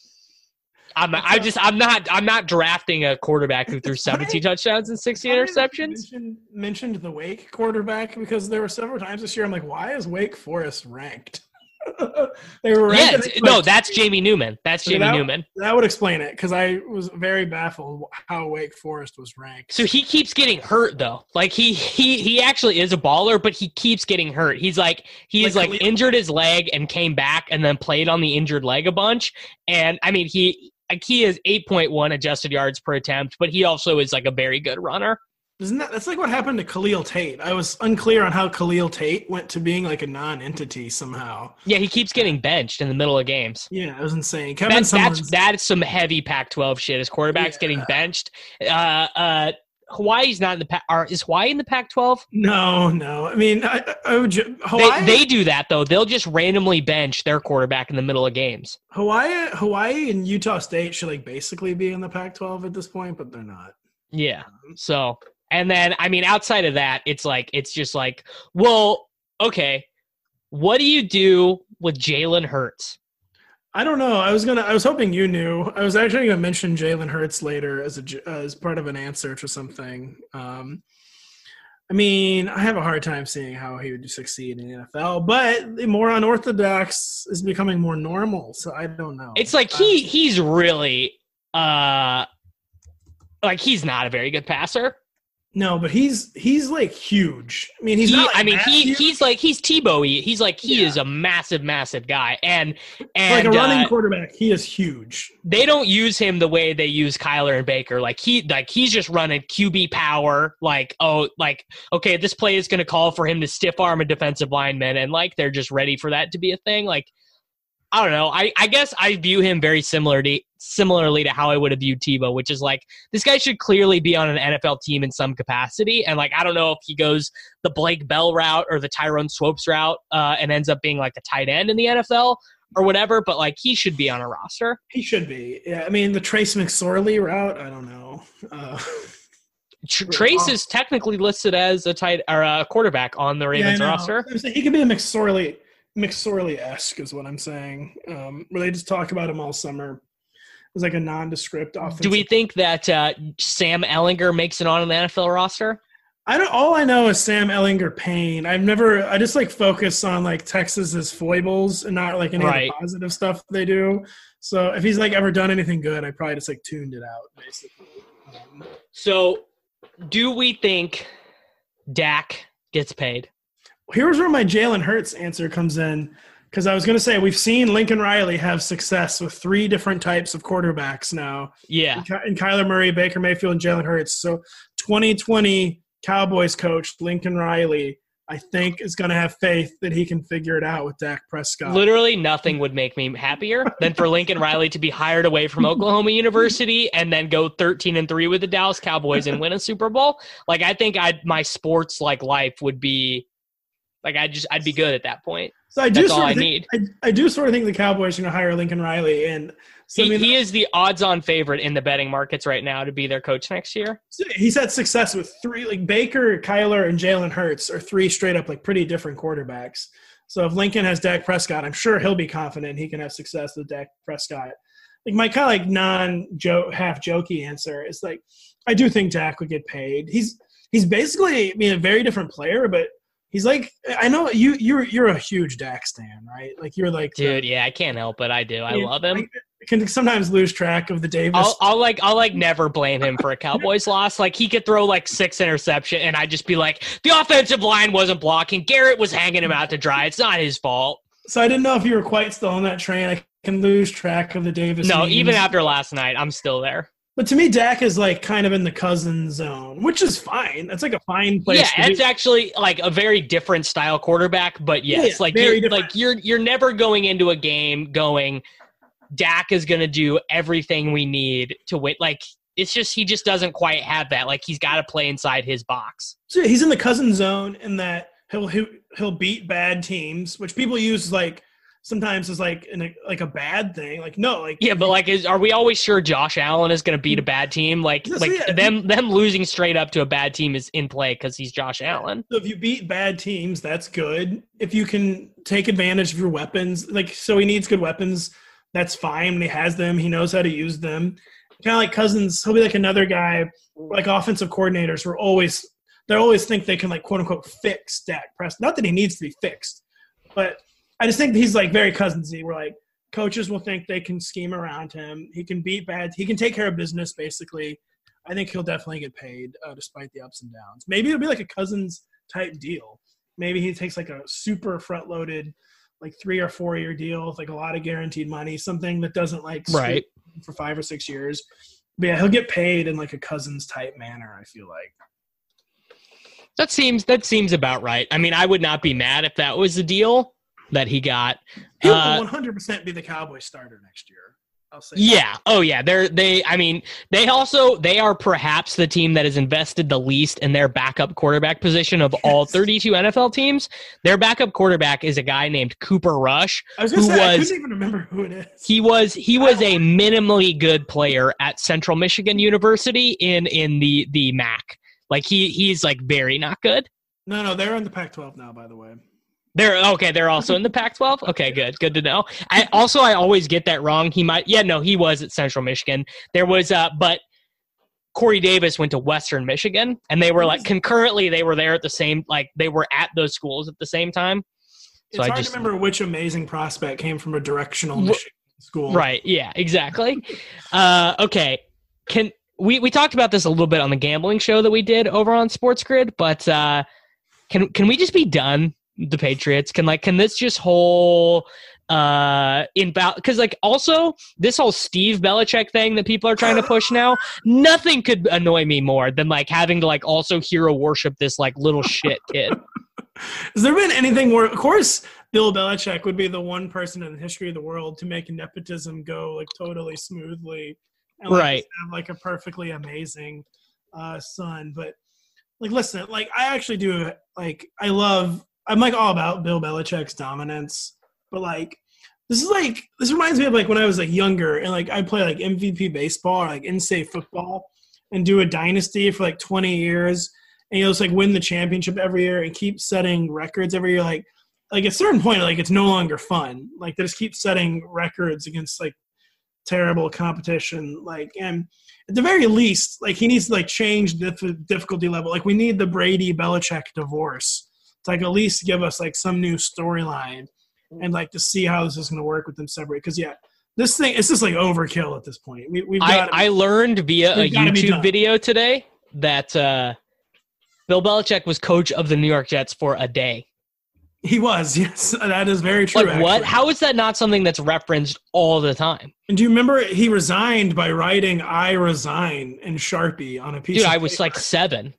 [SPEAKER 1] I'm not drafting a quarterback who threw 17 touchdowns and 16 interceptions.
[SPEAKER 2] Mentioned the Wake quarterback because there were several times this year I'm like, why is Wake Forest ranked? They were ranked.
[SPEAKER 1] That's Jamie Newman. Newman.
[SPEAKER 2] That would explain it because I was very baffled how Wake Forest was ranked.
[SPEAKER 1] So he keeps getting hurt though. Like he actually is a baller, but he keeps getting hurt. He's injured his leg and came back and then played on the injured leg a bunch. And I mean he is 8.1 adjusted yards per attempt, but he also is like a very good runner.
[SPEAKER 2] That's like what happened to Khalil Tate. I was unclear on how Khalil Tate went to being like a non-entity somehow.
[SPEAKER 1] Yeah, he keeps getting benched in the middle of games.
[SPEAKER 2] Yeah, it was insane.
[SPEAKER 1] That's some heavy Pac-12 shit. His quarterback's getting benched. Hawaii's not in the Pac. Is Hawaii in the Pac-12?
[SPEAKER 2] No. I mean, Hawaii.
[SPEAKER 1] They do that though. They'll just randomly bench their quarterback in the middle of games.
[SPEAKER 2] Hawaii and Utah State should like basically be in the Pac-12 at this point, but they're not.
[SPEAKER 1] Yeah. So, and then I mean, outside of that, it's just like, well, okay, what do you do with Jalen Hurts?
[SPEAKER 2] I don't know. I was hoping you knew. I was actually going to mention Jalen Hurts later as part of an answer to something. I mean, I have a hard time seeing how he would succeed in the NFL, but the more unorthodox is becoming more normal. So I don't know.
[SPEAKER 1] It's like he's really like he's not a very good passer.
[SPEAKER 2] No, but he's like huge. I mean, he's not like
[SPEAKER 1] he's Tebow. He
[SPEAKER 2] Yeah.
[SPEAKER 1] is a massive guy, and
[SPEAKER 2] like a running quarterback. He is huge.
[SPEAKER 1] They don't use him the way they use Kyler and Baker. He's just running QB power. Okay, this play is going to call for him to stiff arm a defensive lineman, and they're just ready for that to be a thing. I don't know. I guess I view him very similarly to how I would have viewed Tebow, which is this guy should clearly be on an NFL team in some capacity. And I don't know if he goes the Blake Bell route or the Tyrone Swoopes route and ends up being a tight end in the NFL or whatever, but he should be on a roster.
[SPEAKER 2] He should be. Yeah, I mean, the Trace McSorley route, I don't know.
[SPEAKER 1] Trace is technically listed as a quarterback on the Ravens roster.
[SPEAKER 2] He could be a McSorley-esque is what I'm saying, where they just talk about him all summer. It's like a nondescript offensive.
[SPEAKER 1] Do we think that Sam Ehlinger makes it on an NFL roster?
[SPEAKER 2] All I know is Sam Ehlinger Payne. I just focus on Texas's foibles and not any of the positive stuff they do. So if he's ever done anything good, I probably just tuned it out basically.
[SPEAKER 1] So do we think Dak gets paid?
[SPEAKER 2] Here's where my Jalen Hurts answer comes in, because I was going to say we've seen Lincoln Riley have success with 3 different types of quarterbacks now.
[SPEAKER 1] Yeah.
[SPEAKER 2] And Kyler Murray, Baker Mayfield, and Jalen Hurts. So 2020 Cowboys coach Lincoln Riley, I think, is going to have faith that he can figure it out with Dak Prescott.
[SPEAKER 1] Literally nothing would make me happier than for Lincoln Riley to be hired away from Oklahoma University and then go 13-3 with the Dallas Cowboys and win a Super Bowl. I think my sports life would be I'd be good at that point.
[SPEAKER 2] So I do I do sort of think the Cowboys are going to hire Lincoln Riley, and so
[SPEAKER 1] he is the odds-on favorite in the betting markets right now to be their coach next year.
[SPEAKER 2] So he's had success with 3, Baker, Kyler, and Jalen Hurts are 3 straight up pretty different quarterbacks. So if Lincoln has Dak Prescott, I'm sure he'll be confident he can have success with Dak Prescott. My kind of half jokey answer is I do think Dak would get paid. He's basically a very different player, but he's I know you're a huge Dak stan, right? You're
[SPEAKER 1] dude, yeah, I can't help it. I do. I love him.
[SPEAKER 2] I can sometimes lose track of the Davis.
[SPEAKER 1] I'll never blame him for a Cowboys loss. He could throw 6 interception, and I'd just be the offensive line wasn't blocking. Garrett was hanging him out to dry. It's not his fault.
[SPEAKER 2] So I didn't know if you were quite still on that train. I can lose track of the Davis.
[SPEAKER 1] No,
[SPEAKER 2] memes.
[SPEAKER 1] Even after last night, I'm still there.
[SPEAKER 2] But to me, Dak is kind of in the cousin zone, which is fine. That's a fine place.
[SPEAKER 1] Yeah, it's actually a very different style quarterback. But yes, you're never going into a game going, Dak is going to do everything we need to win. It's just he just doesn't quite have that. He's got to play inside his box. So
[SPEAKER 2] he's in the cousin zone in that he'll beat bad teams, which people use sometimes is a bad thing.
[SPEAKER 1] Yeah, but are we always sure Josh Allen is going to beat a bad team? Them losing straight up to a bad team is in play because he's Josh Allen.
[SPEAKER 2] So if you beat bad teams, that's good. If you can take advantage of your weapons, so he needs good weapons, that's fine. When he has them, he knows how to use them. Kind of like Cousins, he'll be another guy. Offensive coordinators they always think they can quote unquote fix Dak Prescott. Not that he needs to be fixed, but I just think he's very Cousins-y, where coaches will think they can scheme around him. He can beat bad. He can take care of business, basically. I think he'll definitely get paid despite the ups and downs. Maybe it'll be a Cousins type deal. Maybe he takes a super front-loaded 3 or 4 year deal with a lot of guaranteed money, something that doesn't
[SPEAKER 1] right
[SPEAKER 2] for 5 or 6 years. But yeah, he'll get paid in a Cousins type manner, I feel like.
[SPEAKER 1] That seems about right. I mean, I would not be mad if that was the deal that he got.
[SPEAKER 2] He'll 100% be the Cowboys starter next year. I'll say.
[SPEAKER 1] Yeah. That. Oh yeah. They are perhaps the team that has invested the least in their backup quarterback position of all 32 NFL teams. Their backup quarterback is a guy named Cooper Rush.
[SPEAKER 2] I was going to say, I couldn't even remember who it is.
[SPEAKER 1] He was a minimally good player at Central Michigan University in the MAC. He's very not good.
[SPEAKER 2] No, they're in the Pac-12 now, by the way.
[SPEAKER 1] They're also in the Pac-12. Okay, good to know. I always get that wrong. He was at Central Michigan. There was but Corey Davis went to Western Michigan, and they were concurrently they were there at the same they were at those schools at the same time. So
[SPEAKER 2] it's hard to remember which amazing prospect came from a directional Michigan school.
[SPEAKER 1] Right? Yeah, exactly. Okay, we talked about this a little bit on the gambling show that we did over on Sports Grid, but can we just be done with the Patriots? Can this just whole because like also this whole Steve Belichick thing that people are trying to push now, nothing could annoy me more than like having to like also hero worship this like little shit kid.
[SPEAKER 2] Has there been anything where, of course, Bill Belichick would be the one person in the history of the world to make nepotism go like totally smoothly and like,
[SPEAKER 1] right,
[SPEAKER 2] have like a perfectly amazing son. But like, listen, like I actually do like I'm like all about Bill Belichick's dominance, but like this reminds me of like when I was like younger and like I play like MVP baseball or like in-state football and do a dynasty for like 20 years. And you'll just like win the championship every year and keep setting records every year. Like at a certain point, like it's no longer fun. Like they just keep setting records against like terrible competition. Like, and at the very least, like he needs to like change the difficulty level. Like we need the Brady Belichick divorce to like at least give us like some new storyline and like to see how this is going to work with them separate. Because yeah, this thing it's just like overkill at this point.
[SPEAKER 1] I learned via a YouTube video today that Bill Belichick was coach of the New York Jets for a day.
[SPEAKER 2] He was, yes. That is very true.
[SPEAKER 1] Like what? How is that not something that's referenced all the time?
[SPEAKER 2] And do you remember he resigned by writing "I resign" in Sharpie on a piece?
[SPEAKER 1] Dude,
[SPEAKER 2] of
[SPEAKER 1] I was
[SPEAKER 2] paper.
[SPEAKER 1] like 7.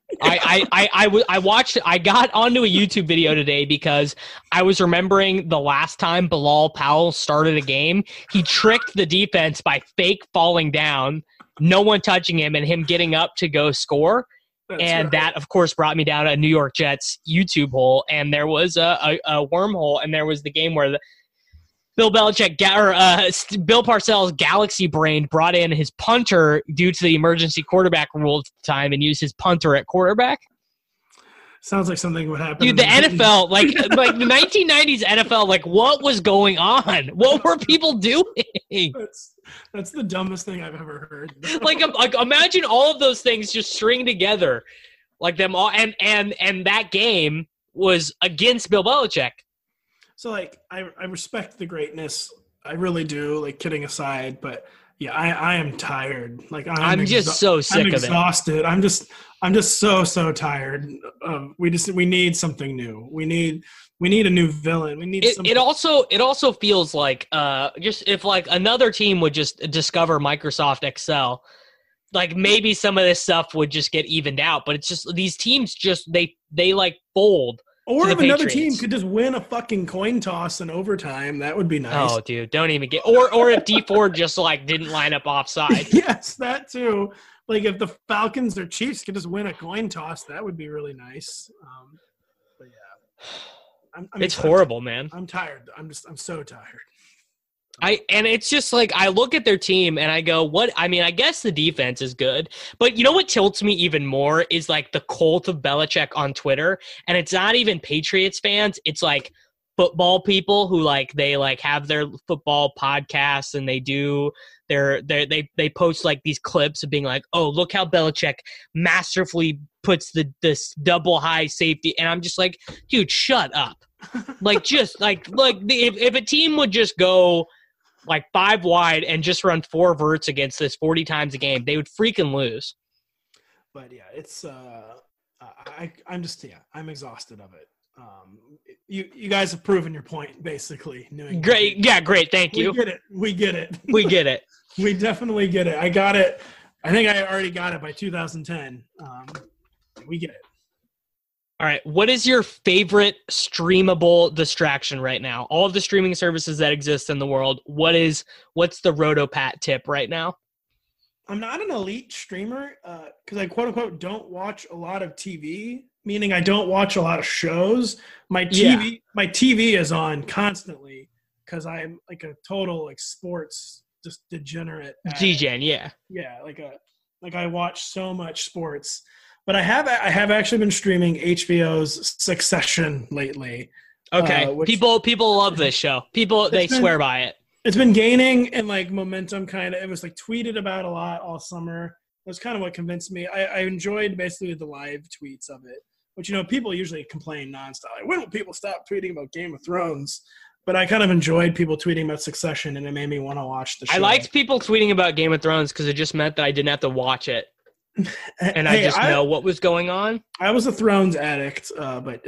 [SPEAKER 1] I watched. I got onto a YouTube video today because I was remembering the last time Bilal Powell started a game. He tricked the defense by fake falling down, no one touching him, and him getting up to go score. And that, of course, brought me down a New York Jets YouTube hole. And there was a wormhole, and there was the game where Bill Belichick Bill Parcells Galaxy Brain brought in his punter due to the emergency quarterback rule at the time and used his punter at quarterback.
[SPEAKER 2] Sounds like something would happen.
[SPEAKER 1] Dude, the NFL, like the 1990s NFL, like what was going on? What were people doing?
[SPEAKER 2] That's the dumbest thing I've ever heard.
[SPEAKER 1] like imagine all of those things just string together, like them all, and that game was against Bill Belichick.
[SPEAKER 2] So like I respect the greatness, I really do. Like kidding aside, but yeah, I am tired. Like I'm
[SPEAKER 1] just so sick of it.
[SPEAKER 2] I'm exhausted. I'm just so tired. We need something new. We need a new villain. We need.
[SPEAKER 1] It also feels like just if like another team would just discover Microsoft Excel, like maybe some of this stuff would just get evened out. But it's just these teams just they like fold.
[SPEAKER 2] Or if another team could just win a fucking coin toss in overtime, that would be nice.
[SPEAKER 1] Oh, dude, don't even get. Or if D Ford just like didn't line up offside.
[SPEAKER 2] Yes, that too. Like if the Falcons or Chiefs could just win a coin toss, that would be really nice. But yeah,
[SPEAKER 1] it's horrible, man.
[SPEAKER 2] I'm tired. I'm so tired.
[SPEAKER 1] And it's just like I look at their team and I go, what? I mean, I guess the defense is good, but you know what tilts me even more is like the cult of Belichick on Twitter, and it's not even Patriots fans. It's like football people who like they like have their football podcasts and they do they post like these clips of being like, oh, look how Belichick masterfully puts this double high safety, and I'm just like, dude, shut up. Like just like if a team would just go like 5 wide and just run 4 verts against this 40 times a game, they would freaking lose.
[SPEAKER 2] But yeah, it's I'm exhausted of it. You guys have proven your point, basically.
[SPEAKER 1] Great. Yeah, great. Thank you.
[SPEAKER 2] We get it.
[SPEAKER 1] We get it.
[SPEAKER 2] We definitely get it. I got it. I think I already got it by 2010. We get it.
[SPEAKER 1] All right. What is your favorite streamable distraction right now? All of the streaming services that exist in the world, what's the RotoPat tip right now?
[SPEAKER 2] I'm not an elite streamer because I quote unquote don't watch a lot of TV, meaning I don't watch a lot of shows. My TV is on constantly because I'm like a total like sports just degenerate.
[SPEAKER 1] Degen, yeah.
[SPEAKER 2] Yeah, like I watch so much sports. But I have actually been streaming HBO's Succession lately.
[SPEAKER 1] Okay, people love this show. They swear by it.
[SPEAKER 2] It's been gaining in like momentum, kind of. It was like tweeted about a lot all summer. That's kind of what convinced me. I enjoyed basically the live tweets of it, which people usually complain nonstop. Like, when will people stop tweeting about Game of Thrones? But I kind of enjoyed people tweeting about Succession, and it made me want to watch the show.
[SPEAKER 1] I liked people tweeting about Game of Thrones because it just meant that I didn't have to watch it. And I just know what was going on.
[SPEAKER 2] I was a Thrones addict, but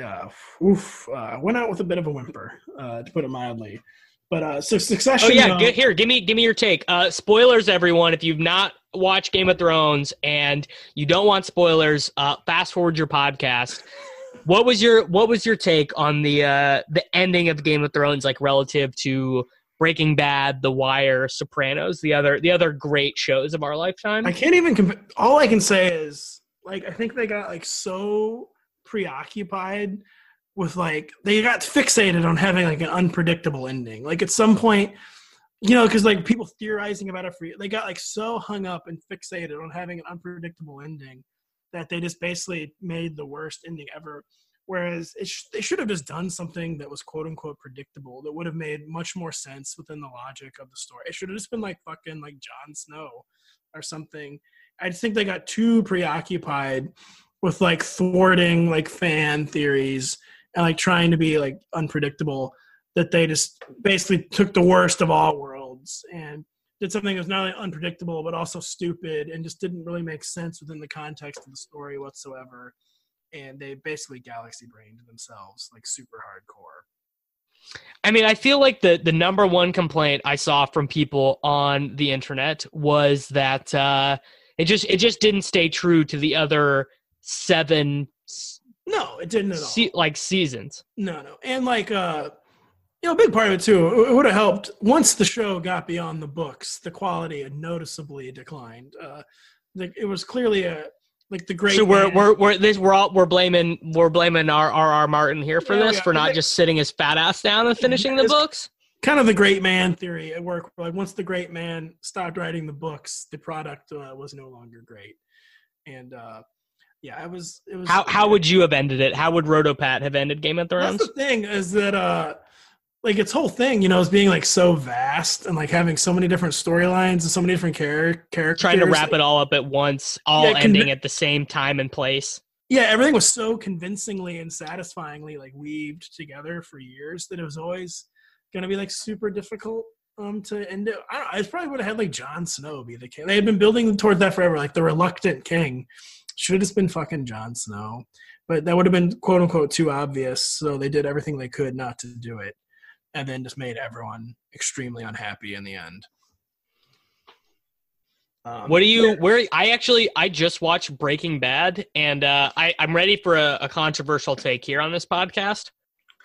[SPEAKER 2] went out with a bit of a whimper, to put it mildly. But so Succession.
[SPEAKER 1] Oh yeah, here, give me your take. Spoilers, everyone. If you've not watched Game of Thrones and you don't want spoilers, fast forward your podcast. What was your take on the ending of Game of Thrones, like relative to Breaking Bad, The Wire, Sopranos, the other great shows of our lifetime?
[SPEAKER 2] I can't even all I can say is, like, I think they got, like, so preoccupied with, like, they got fixated on having, like, an unpredictable ending. Like, at some point, you know, because, like, people theorizing about it they got, like, so hung up and fixated on having an unpredictable ending that they just basically made the worst ending ever. Whereas they should have just done something that was quote unquote predictable that would have made much more sense within the logic of the story. It should have just been like fucking like Jon Snow or something. I just think they got too preoccupied with like thwarting like fan theories and like trying to be like unpredictable that they just basically took the worst of all worlds and did something that was not only unpredictable but also stupid and just didn't really make sense within the context of the story whatsoever. And they basically galaxy brained themselves like super hardcore.
[SPEAKER 1] I mean, I feel like the number one complaint I saw from people on the internet was that it just didn't stay true to the other 7.
[SPEAKER 2] No, it didn't at all.
[SPEAKER 1] Seasons.
[SPEAKER 2] No, and like a big part of it too. It would have helped once the show got beyond the books. The quality had noticeably declined. It was clearly the great.
[SPEAKER 1] So we're blaming R.R. Martin here for this for not just sitting his fat ass down and finishing the books.
[SPEAKER 2] Kind of the great man theory at work. Like once the great man stopped writing the books, the product was no longer great. And it was.
[SPEAKER 1] How would you have ended it? How would Rotopat have ended Game of Thrones?
[SPEAKER 2] That's the thing is that like its whole thing, is being like so vast and like having so many different storylines and so many different characters.
[SPEAKER 1] Trying to wrap it all up at once, ending at the same time and place.
[SPEAKER 2] Yeah, everything was so convincingly and satisfyingly like weaved together for years that it was always going to be like super difficult to end it. I probably would have had like Jon Snow be the king. They had been building toward that forever, like the reluctant king. Should have just been fucking Jon Snow. But that would have been quote unquote too obvious, so they did everything they could not to do it. And then just made everyone extremely unhappy in the end.
[SPEAKER 1] I just watched Breaking Bad, and I'm ready for a controversial take here on this podcast.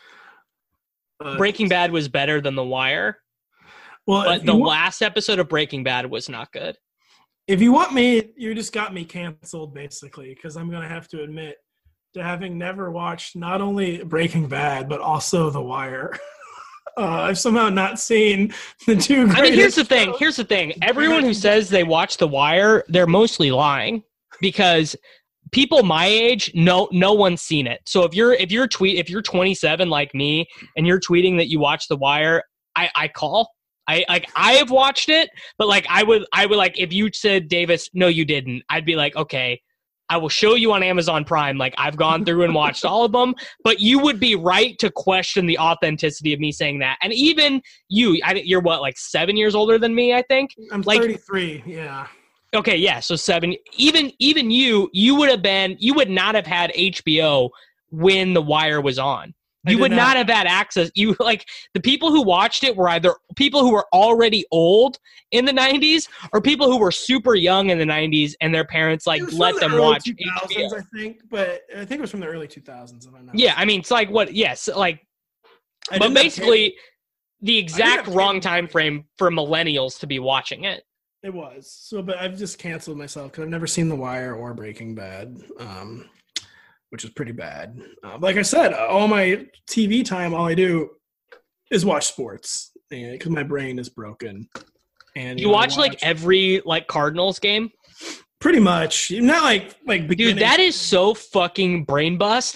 [SPEAKER 1] Breaking Bad was better than The Wire, but the last episode of Breaking Bad was not good.
[SPEAKER 2] If you want me, you just got me canceled, basically, because I'm going to have to admit to having never watched not only Breaking Bad, but also The Wire. I've somehow not seen the two greatest.
[SPEAKER 1] I mean, here's the thing. Everyone who says they watch The Wire, they're mostly lying because people my age, no one's seen it. So if you're 27 like me and you're tweeting that you watch The Wire, I call. I have watched it, but like I would like if you said, Davis, no you didn't, I'd be like, okay, I will show you on Amazon Prime. Like I've gone through and watched all of them, but you would be right to question the authenticity of me saying that. And even you're what, like 7 years older than me, I think?
[SPEAKER 2] I'm like 33. Yeah.
[SPEAKER 1] Okay. Yeah. So 7, even you would not have had HBO when The Wire was on. You would not have had access. You like the people who watched it were either people who were already old in the 90s or people who were super young in the 90s and their parents like let them watch HBO.
[SPEAKER 2] I think, but I think it was from the early 2000s.
[SPEAKER 1] Yeah, I mean, it's like what? Yes, like, but basically the exact wrong time frame for millennials to be watching it.
[SPEAKER 2] It was so, but I've just canceled myself because I've never seen The Wire or Breaking Bad. Which is pretty bad. Like I said, all my TV time, all I do is watch sports because my brain is broken. And
[SPEAKER 1] you watch like every like Cardinals game?
[SPEAKER 2] Pretty much. Not like beginning.
[SPEAKER 1] Dude, that is so fucking brain bust.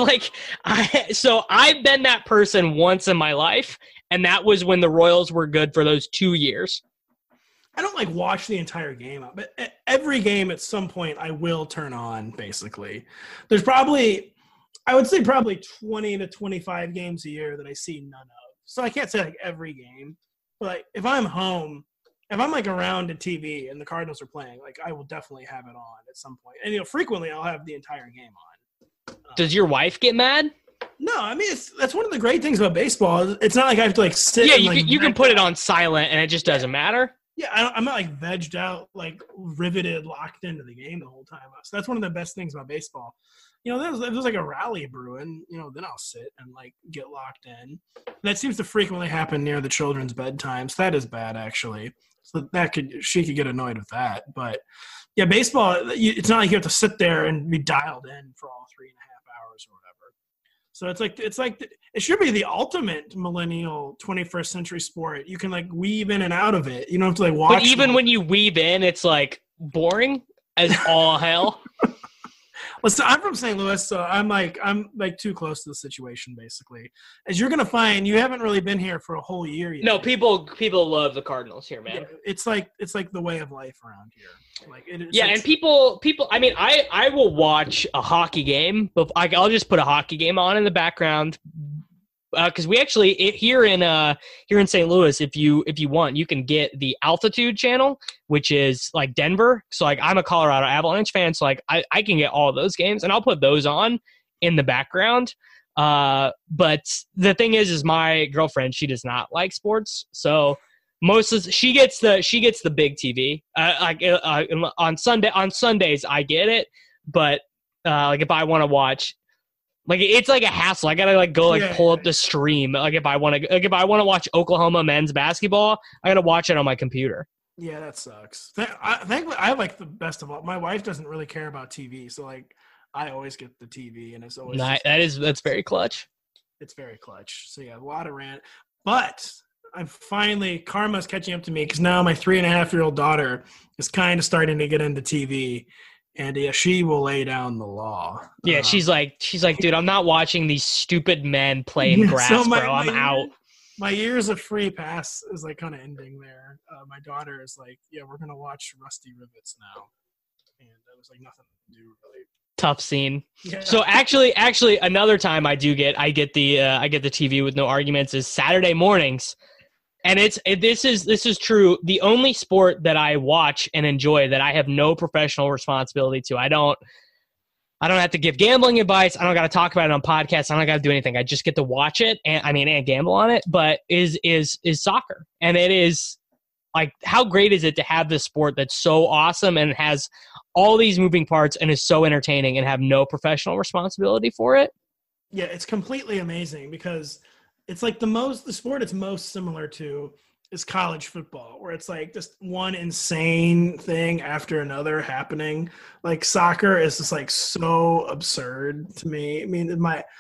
[SPEAKER 1] So I've been that person once in my life, and that was when the Royals were good for those 2 years.
[SPEAKER 2] I don't like watch the entire game, but every game at some point I will turn on, basically. There's I would say probably 20 to 25 games a year that I see none of. So I can't say like every game, but like if I'm home, if I'm like around a TV and the Cardinals are playing, like I will definitely have it on at some point. And frequently I'll have the entire game on.
[SPEAKER 1] Does your wife get mad?
[SPEAKER 2] No, I mean that's one of the great things about baseball. It's not like I have to like sit.
[SPEAKER 1] Yeah,
[SPEAKER 2] and,
[SPEAKER 1] you can put it on silent and it just doesn't matter.
[SPEAKER 2] Yeah, I'm not like vegged out, like riveted, locked into the game the whole time. So that's one of the best things about baseball. There's like a rally brewing, then I'll sit and like get locked in. That seems to frequently happen near the children's bedtimes. That is bad, actually. So she could get annoyed with that. But yeah, baseball, it's not like you have to sit there and be dialed in for all 3.5 hours or whatever. So it should be the ultimate millennial 21st century sport. You can like weave in and out of it. You don't have to like watch.
[SPEAKER 1] But even when you weave in, it's like boring as all hell.
[SPEAKER 2] Listen, I'm from St. Louis, so I'm like too close to the situation. Basically, as you're gonna find, you haven't really been here for a whole year yet.
[SPEAKER 1] No, people love the Cardinals here, man.
[SPEAKER 2] Yeah, it's like the way of life around here. Like
[SPEAKER 1] and people. I mean, I will watch a hockey game, but I'll just put a hockey game on in the background. Because we actually here in St. Louis, if you want, you can get the Altitude channel, which is like Denver. So like I'm a Colorado Avalanche fan, so like I can get all of those games, and I'll put those on in the background. But the thing is my girlfriend, she does not like sports, so she gets the big TV. On Sundays I get it, but like if I want to watch. Like it's like a hassle. I gotta like go pull up the stream. Like if I want to watch Oklahoma men's basketball, I gotta watch it on my computer.
[SPEAKER 2] Yeah, that sucks. Thankfully, I like the best of all. My wife doesn't really care about TV, so like I always get the TV, and it's always
[SPEAKER 1] that's very clutch.
[SPEAKER 2] It's very clutch. So yeah, a lot of rant, but I'm finally karma's catching up to me because now my 3.5-year-old daughter is kind of starting to get into TV. And yeah, she will lay down the law.
[SPEAKER 1] Yeah, she's like, dude, I'm not watching these stupid men play in grass, bro. I'm out.
[SPEAKER 2] My years of free pass is like kind of ending there. My daughter is like, yeah, we're gonna watch Rusty Rivets now, and that was like nothing to do really.
[SPEAKER 1] Tough scene.
[SPEAKER 2] Yeah.
[SPEAKER 1] So actually, another time I get the TV with no arguments is Saturday mornings. And this is true. The only sport that I watch and enjoy that I have no professional responsibility to. I don't have to give gambling advice. I don't got to talk about it on podcasts. I don't got to do anything. I just get to watch it and gamble on it. But is soccer, and it is like, how great is it to have this sport that's so awesome and has all these moving parts and is so entertaining and have no professional responsibility for it?
[SPEAKER 2] Yeah, it's completely amazing because. It's like the sport it's most similar to is college football, where it's like just one insane thing after another happening. Like soccer is just like so absurd to me. I mean,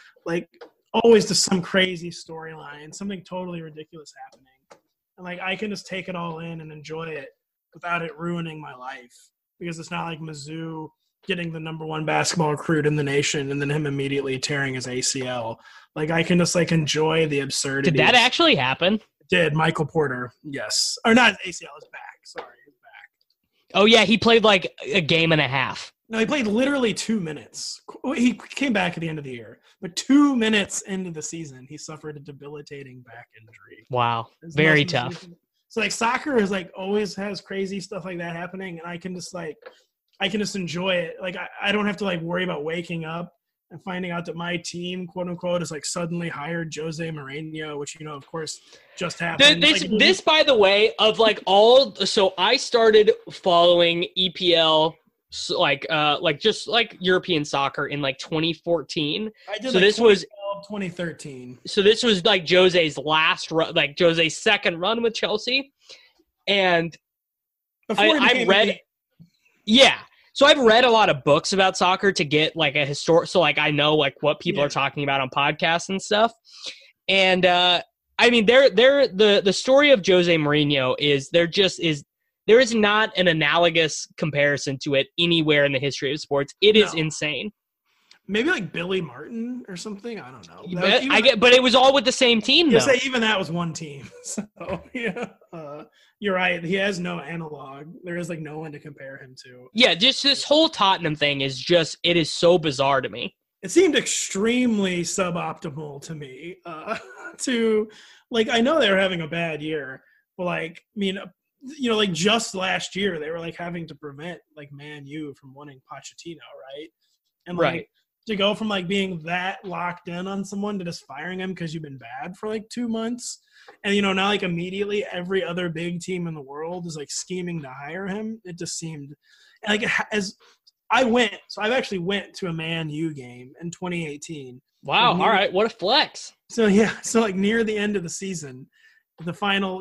[SPEAKER 2] always just some crazy storyline, something totally ridiculous happening. And like I can just take it all in and enjoy it without it ruining my life. Because it's not like Mizzou getting the number 1 basketball recruit in the nation and then him immediately tearing his ACL. Like I can just like enjoy the absurdity.
[SPEAKER 1] Did that actually happen?
[SPEAKER 2] It did. Michael Porter. Yes. Or not his ACL, his back. Sorry. His back.
[SPEAKER 1] Oh yeah. He played like a game and a half.
[SPEAKER 2] No, he played literally 2 minutes. He came back at the end of the year, but 2 minutes into the season, he suffered a debilitating back injury.
[SPEAKER 1] Wow. Very tough.
[SPEAKER 2] So like soccer is like always has crazy stuff like that happening. And I can just enjoy it. Like I don't have to like worry about waking up and finding out that my team, quote unquote, is like suddenly hired Jose Mourinho, which of course just happened.
[SPEAKER 1] This by the way, of like so I started following EPL like just like European soccer in like 2014.
[SPEAKER 2] I did.
[SPEAKER 1] So this was
[SPEAKER 2] 2013.
[SPEAKER 1] So this was like Jose's last run, like Jose's second run with Chelsea, and I read. Yeah. So I've read a lot of books about soccer to get like a so like I know like what people are talking about on podcasts and stuff. And I mean the story of Jose Mourinho is there is not an analogous comparison to it anywhere in the history of sports. It is insane.
[SPEAKER 2] Maybe like Billy Martin or something. I don't know.
[SPEAKER 1] But it was all with the same team though.
[SPEAKER 2] Say even that was one team. So yeah. You're right. He has no analog. There is like no one to compare him to.
[SPEAKER 1] Yeah, just this whole Tottenham thing is it is so bizarre to me.
[SPEAKER 2] It seemed extremely suboptimal to me to like I know they were having a bad year, but like I mean, like just last year they were like having to prevent like Man U from winning Pochettino, right? And like
[SPEAKER 1] Right.
[SPEAKER 2] to go from like being that locked in on someone to just firing him because you've been bad for like 2 months, and now like immediately every other big team in the world is like scheming to hire him. It just seemed like as I've actually went to a Man U game in 2018.
[SPEAKER 1] Wow.
[SPEAKER 2] Like
[SPEAKER 1] All right. What a flex.
[SPEAKER 2] so yeah, so like near the end of the season, the final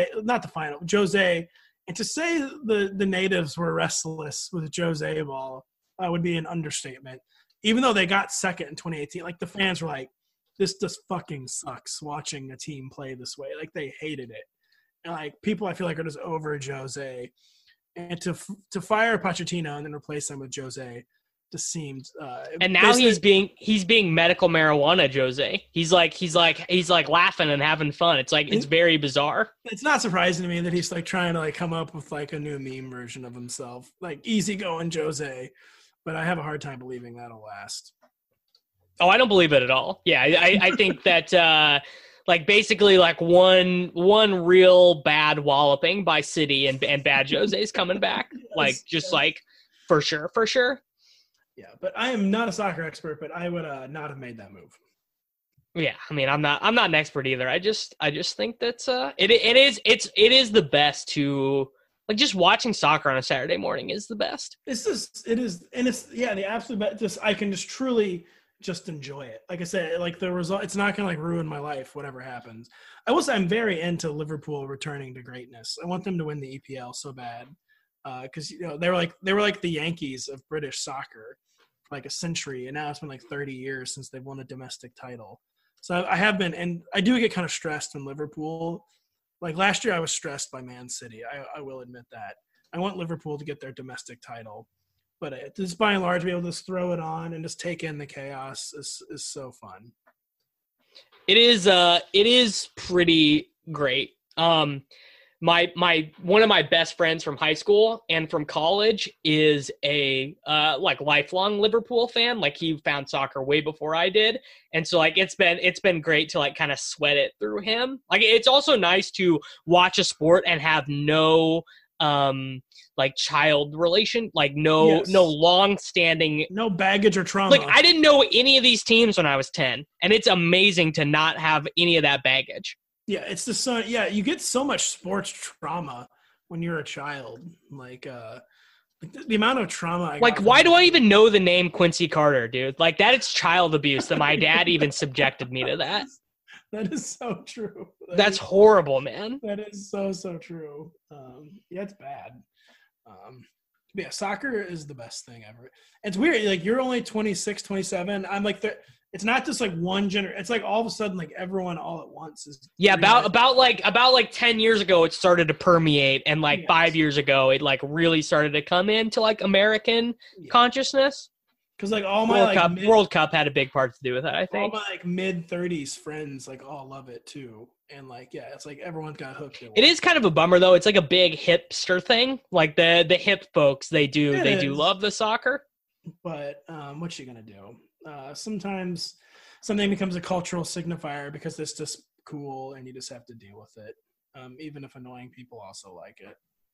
[SPEAKER 2] Jose, and to say the natives were restless with Jose ball would be an understatement. Even though they got second in 2018, like the fans were like, "This just fucking sucks watching a team play this way." Like they hated it, and like people I feel like are just over Jose, and to fire Pochettino and then replace him with Jose just seemed.
[SPEAKER 1] And now he's being medical marijuana Jose. He's like laughing and having fun. It's like it's very bizarre.
[SPEAKER 2] It's not surprising to me that he's like trying to like come up with like a new meme version of himself, like easygoing Jose. But I have a hard time believing that'll last.
[SPEAKER 1] Oh, I don't believe it at all. Yeah, I think that like basically like one real bad walloping by City and bad Jose's coming back. Like just like for sure.
[SPEAKER 2] Yeah, but I am not a soccer expert, but I would not have made that move.
[SPEAKER 1] Yeah, I mean, I'm not an expert either. I just think that's it is the best to like just watching soccer on a Saturday morning is the best.
[SPEAKER 2] The absolute best. Just I can just truly just enjoy it. Like I said, like the result, it's not gonna like ruin my life, whatever happens. I will say I'm very into Liverpool returning to greatness. I want them to win the EPL so bad. Because they were like the Yankees of British soccer for like a century, and now it's been like 30 years since they've won a domestic title. So I have been, and I do get kind of stressed in Liverpool. Like last year, I was stressed by Man City. I will admit that. I want Liverpool to get their domestic title, but just by and large, be able to just throw it on and just take in the chaos is so fun.
[SPEAKER 1] It is pretty great. My one of my best friends from high school and from college is a like lifelong Liverpool fan. Like he found soccer way before I did. And so like it's been great to like kind of sweat it through him. Like it's also nice to watch a sport and have no like child relation, like no long standing,
[SPEAKER 2] no baggage or trauma.
[SPEAKER 1] Like I didn't know any of these teams when I was 10, and it's amazing to not have any of that baggage.
[SPEAKER 2] Yeah, it's the son. Yeah, you get so much sports trauma when you're a child. Like the amount of trauma.
[SPEAKER 1] Why do I even know the name Quincy Carter, dude? Like that is child abuse. That my dad even subjected me to that.
[SPEAKER 2] That is so true.
[SPEAKER 1] That's horrible, man.
[SPEAKER 2] That is so true. Yeah, it's bad. Yeah, soccer is the best thing ever. It's weird. Like you're only 26, 27. I'm like it's not just like one it's like all of a sudden like everyone all at once is
[SPEAKER 1] about like 10 years ago it started to permeate, and like 5 years ago it like really started to come into like American consciousness.
[SPEAKER 2] Because like all my
[SPEAKER 1] World Cup had a big part to do with it, I think.
[SPEAKER 2] All my like mid-30s friends like all love it too, and like it's like everyone's got hooked.
[SPEAKER 1] It is kind of a bummer though. It's like a big hipster thing. Like the hip folks, they do love the soccer.
[SPEAKER 2] But what you gonna do? Sometimes something becomes a cultural signifier because it's just cool, and you just have to deal with it. Even if annoying people also like it.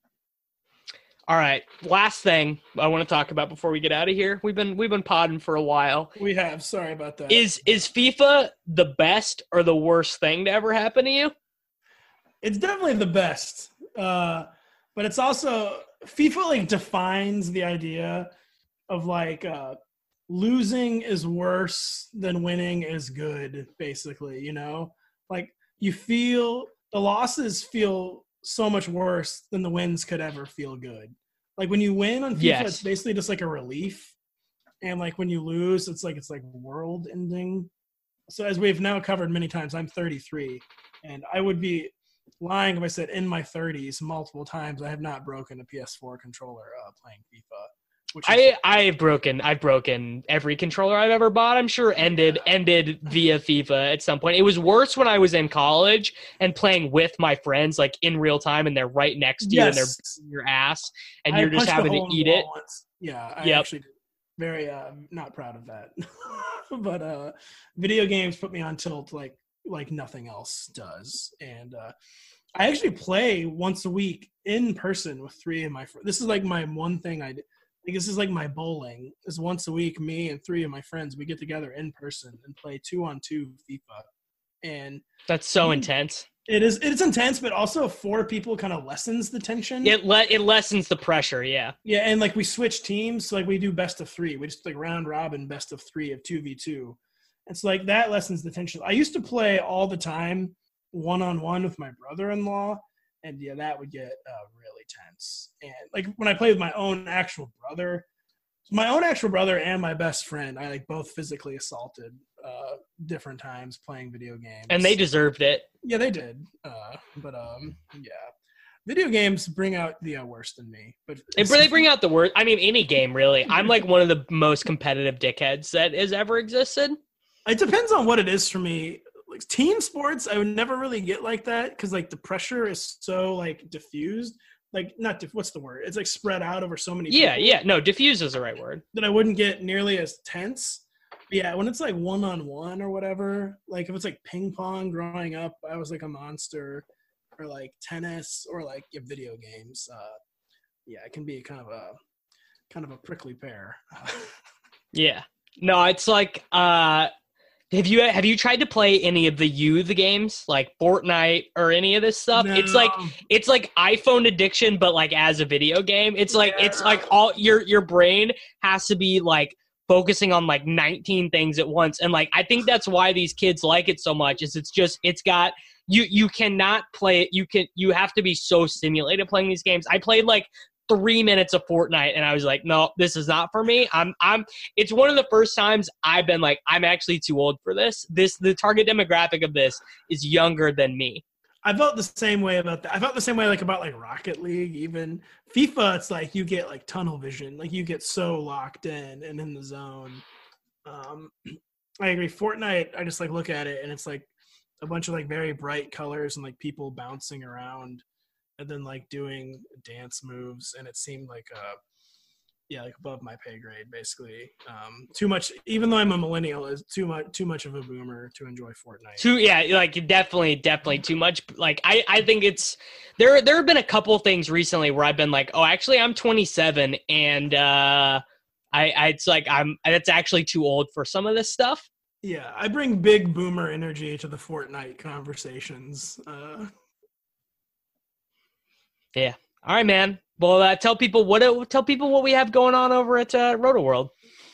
[SPEAKER 1] All right, last thing I want to talk about before we get out of here. We've been podding for a while.
[SPEAKER 2] We have. Sorry about that.
[SPEAKER 1] Is FIFA the best or the worst thing to ever happen to you?
[SPEAKER 2] It's definitely the best, but it's also FIFA like defines the idea of like losing is worse than winning is good. Basically, like you feel the losses feel so much worse than the wins could ever feel good. Like when you win on FIFA, It's basically just like a relief. And like when you lose, it's like world ending. So as we've now covered many times, I'm 33, and I would be lying if I said in my 30s multiple times I have not broken a PS4 controller playing FIFA.
[SPEAKER 1] I've broken every controller I've ever bought. I'm sure ended via FIFA at some point. It was worse when I was in college and playing with my friends, like in real time, and they're right next to you and they're beating your ass, and you're just having to eat it.
[SPEAKER 2] Once. Yeah, I actually did. Very not proud of that. But video games put me on tilt like like nothing else does. And I actually play once a week in person with 3 of my friends. This is like my one thing I do. Like, this is like my bowling. Is once a week, me and 3 of my friends, we get together in person and play 2-on-2 FIFA. And
[SPEAKER 1] that's so intense.
[SPEAKER 2] It's intense, but also 4 people kind of lessens the tension.
[SPEAKER 1] It lessens the pressure, yeah.
[SPEAKER 2] Yeah, and like we switch teams, so like we do best of 3. We just like round robin best of 3 of 2v2. And so like that lessens the tension. I used to play all the time 1-on-1 with my brother-in-law, and yeah, that would get really tense. And like when I play with my own actual brother and my best friend, I like both physically assaulted different times playing video games.
[SPEAKER 1] And they deserved it.
[SPEAKER 2] Yeah, they did. But yeah. Video games bring out the worst in me. But
[SPEAKER 1] they bring out the worst. I mean, any game, really. I'm like one of the most competitive dickheads that has ever existed.
[SPEAKER 2] It depends on what it is for me. Like team sports, I would never really get like that because like the pressure is so like diffused. Like what's the word? It's like spread out over so many people.
[SPEAKER 1] Yeah. No, diffuse is the right word.
[SPEAKER 2] That I wouldn't get nearly as tense. But yeah, when it's like 1-on-1 or whatever, like if it's like ping pong growing up, I was like a monster, or like tennis or like video games. Yeah, it can be kind of a prickly pear.
[SPEAKER 1] Yeah. No, it's like have you tried to play any of the youth games like Fortnite or any of this stuff? No. It's like iPhone addiction, but like as a video game. It's like all your brain has to be like focusing on like 19 things at once. And like I think that's why these kids like it so much is it's got you cannot play it. You have to be so stimulated playing these games. I played like 3 minutes of Fortnite and I was like, no, this is not for me. It's one of the first times I've been like, I'm actually too old for this. The target demographic of this is younger than me.
[SPEAKER 2] I felt the same way about that. I felt the same way like about like Rocket League, even FIFA. It's like you get like tunnel vision, like you get so locked in and in the zone. I agree. Fortnite, I just like look at it and it's like a bunch of like very bright colors and like people bouncing around and then like doing dance moves, and it seemed like like above my pay grade, basically. Too much, even though I'm a millennial, is too much of a boomer to enjoy Fortnite.
[SPEAKER 1] Like definitely too much. Like I think it's there have been a couple things recently where I've been like, oh, actually I'm 27 and it's like that's actually too old for some of this stuff.
[SPEAKER 2] Yeah, I bring big boomer energy to the Fortnite conversations.
[SPEAKER 1] Yeah. All right, man. Well, tell people what we have going on over at RotoWorld.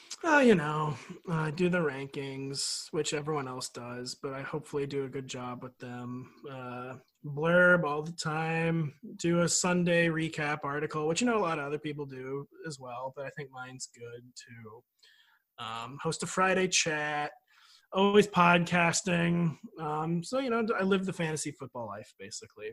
[SPEAKER 2] Do the rankings, which everyone else does, but I hopefully do a good job with them. Blurb all the time. Do a Sunday recap article, which a lot of other people do as well, but I think mine's good too. Host a Friday chat. Always podcasting. I live the fantasy football life basically.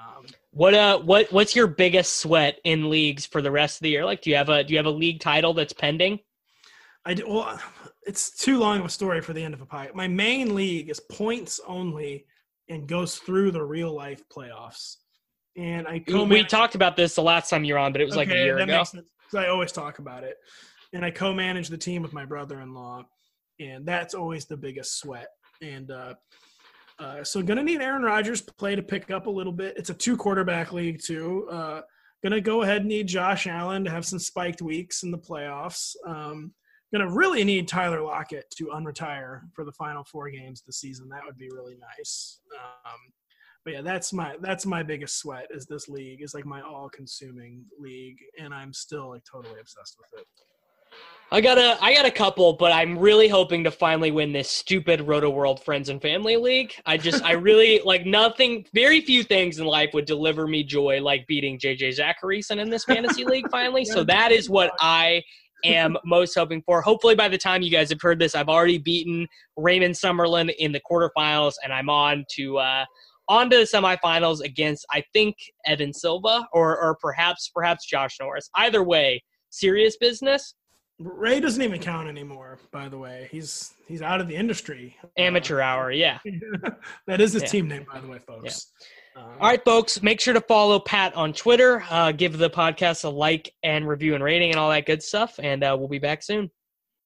[SPEAKER 1] What's your biggest sweat in leagues for the rest of the year? Like, do you have a league title that's pending?
[SPEAKER 2] I do. Well, it's too long of a story for the end of a pie. My main league is points only and goes through the real life playoffs. And we talked about this the last time you were on, but it was like a year ago. Makes sense, 'cause I always talk about it. And I co-manage the team with my brother-in-law, and that's always the biggest sweat. And so going to need Aaron Rodgers' play to pick up a little bit. It's a 2-quarterback league too. Going to go ahead and need Josh Allen to have some spiked weeks in the playoffs. Going to really need Tyler Lockett to unretire for the final 4 games of the season. That would be really nice. But yeah, that's my biggest sweat is this league is like my all-consuming league, and I'm still like totally obsessed with it.
[SPEAKER 1] I got a couple, but I'm really hoping to finally win this stupid RotoWorld Friends and Family League. I really like nothing. Very few things in life would deliver me joy like beating JJ Zacharyson in this fantasy league finally. So that is what I am most hoping for. Hopefully by the time you guys have heard this, I've already beaten Raymond Summerlin in the quarterfinals, and I'm on to the semifinals against, I think, Evan Silva or perhaps Josh Norris. Either way, serious business.
[SPEAKER 2] Ray doesn't even count anymore, by the way. He's out of the industry.
[SPEAKER 1] Amateur hour, yeah.
[SPEAKER 2] That is his team name, by the way, folks.
[SPEAKER 1] Yeah. All right, folks, make sure to follow Pat on Twitter. Give the podcast a like and review and rating and all that good stuff, and we'll be back soon.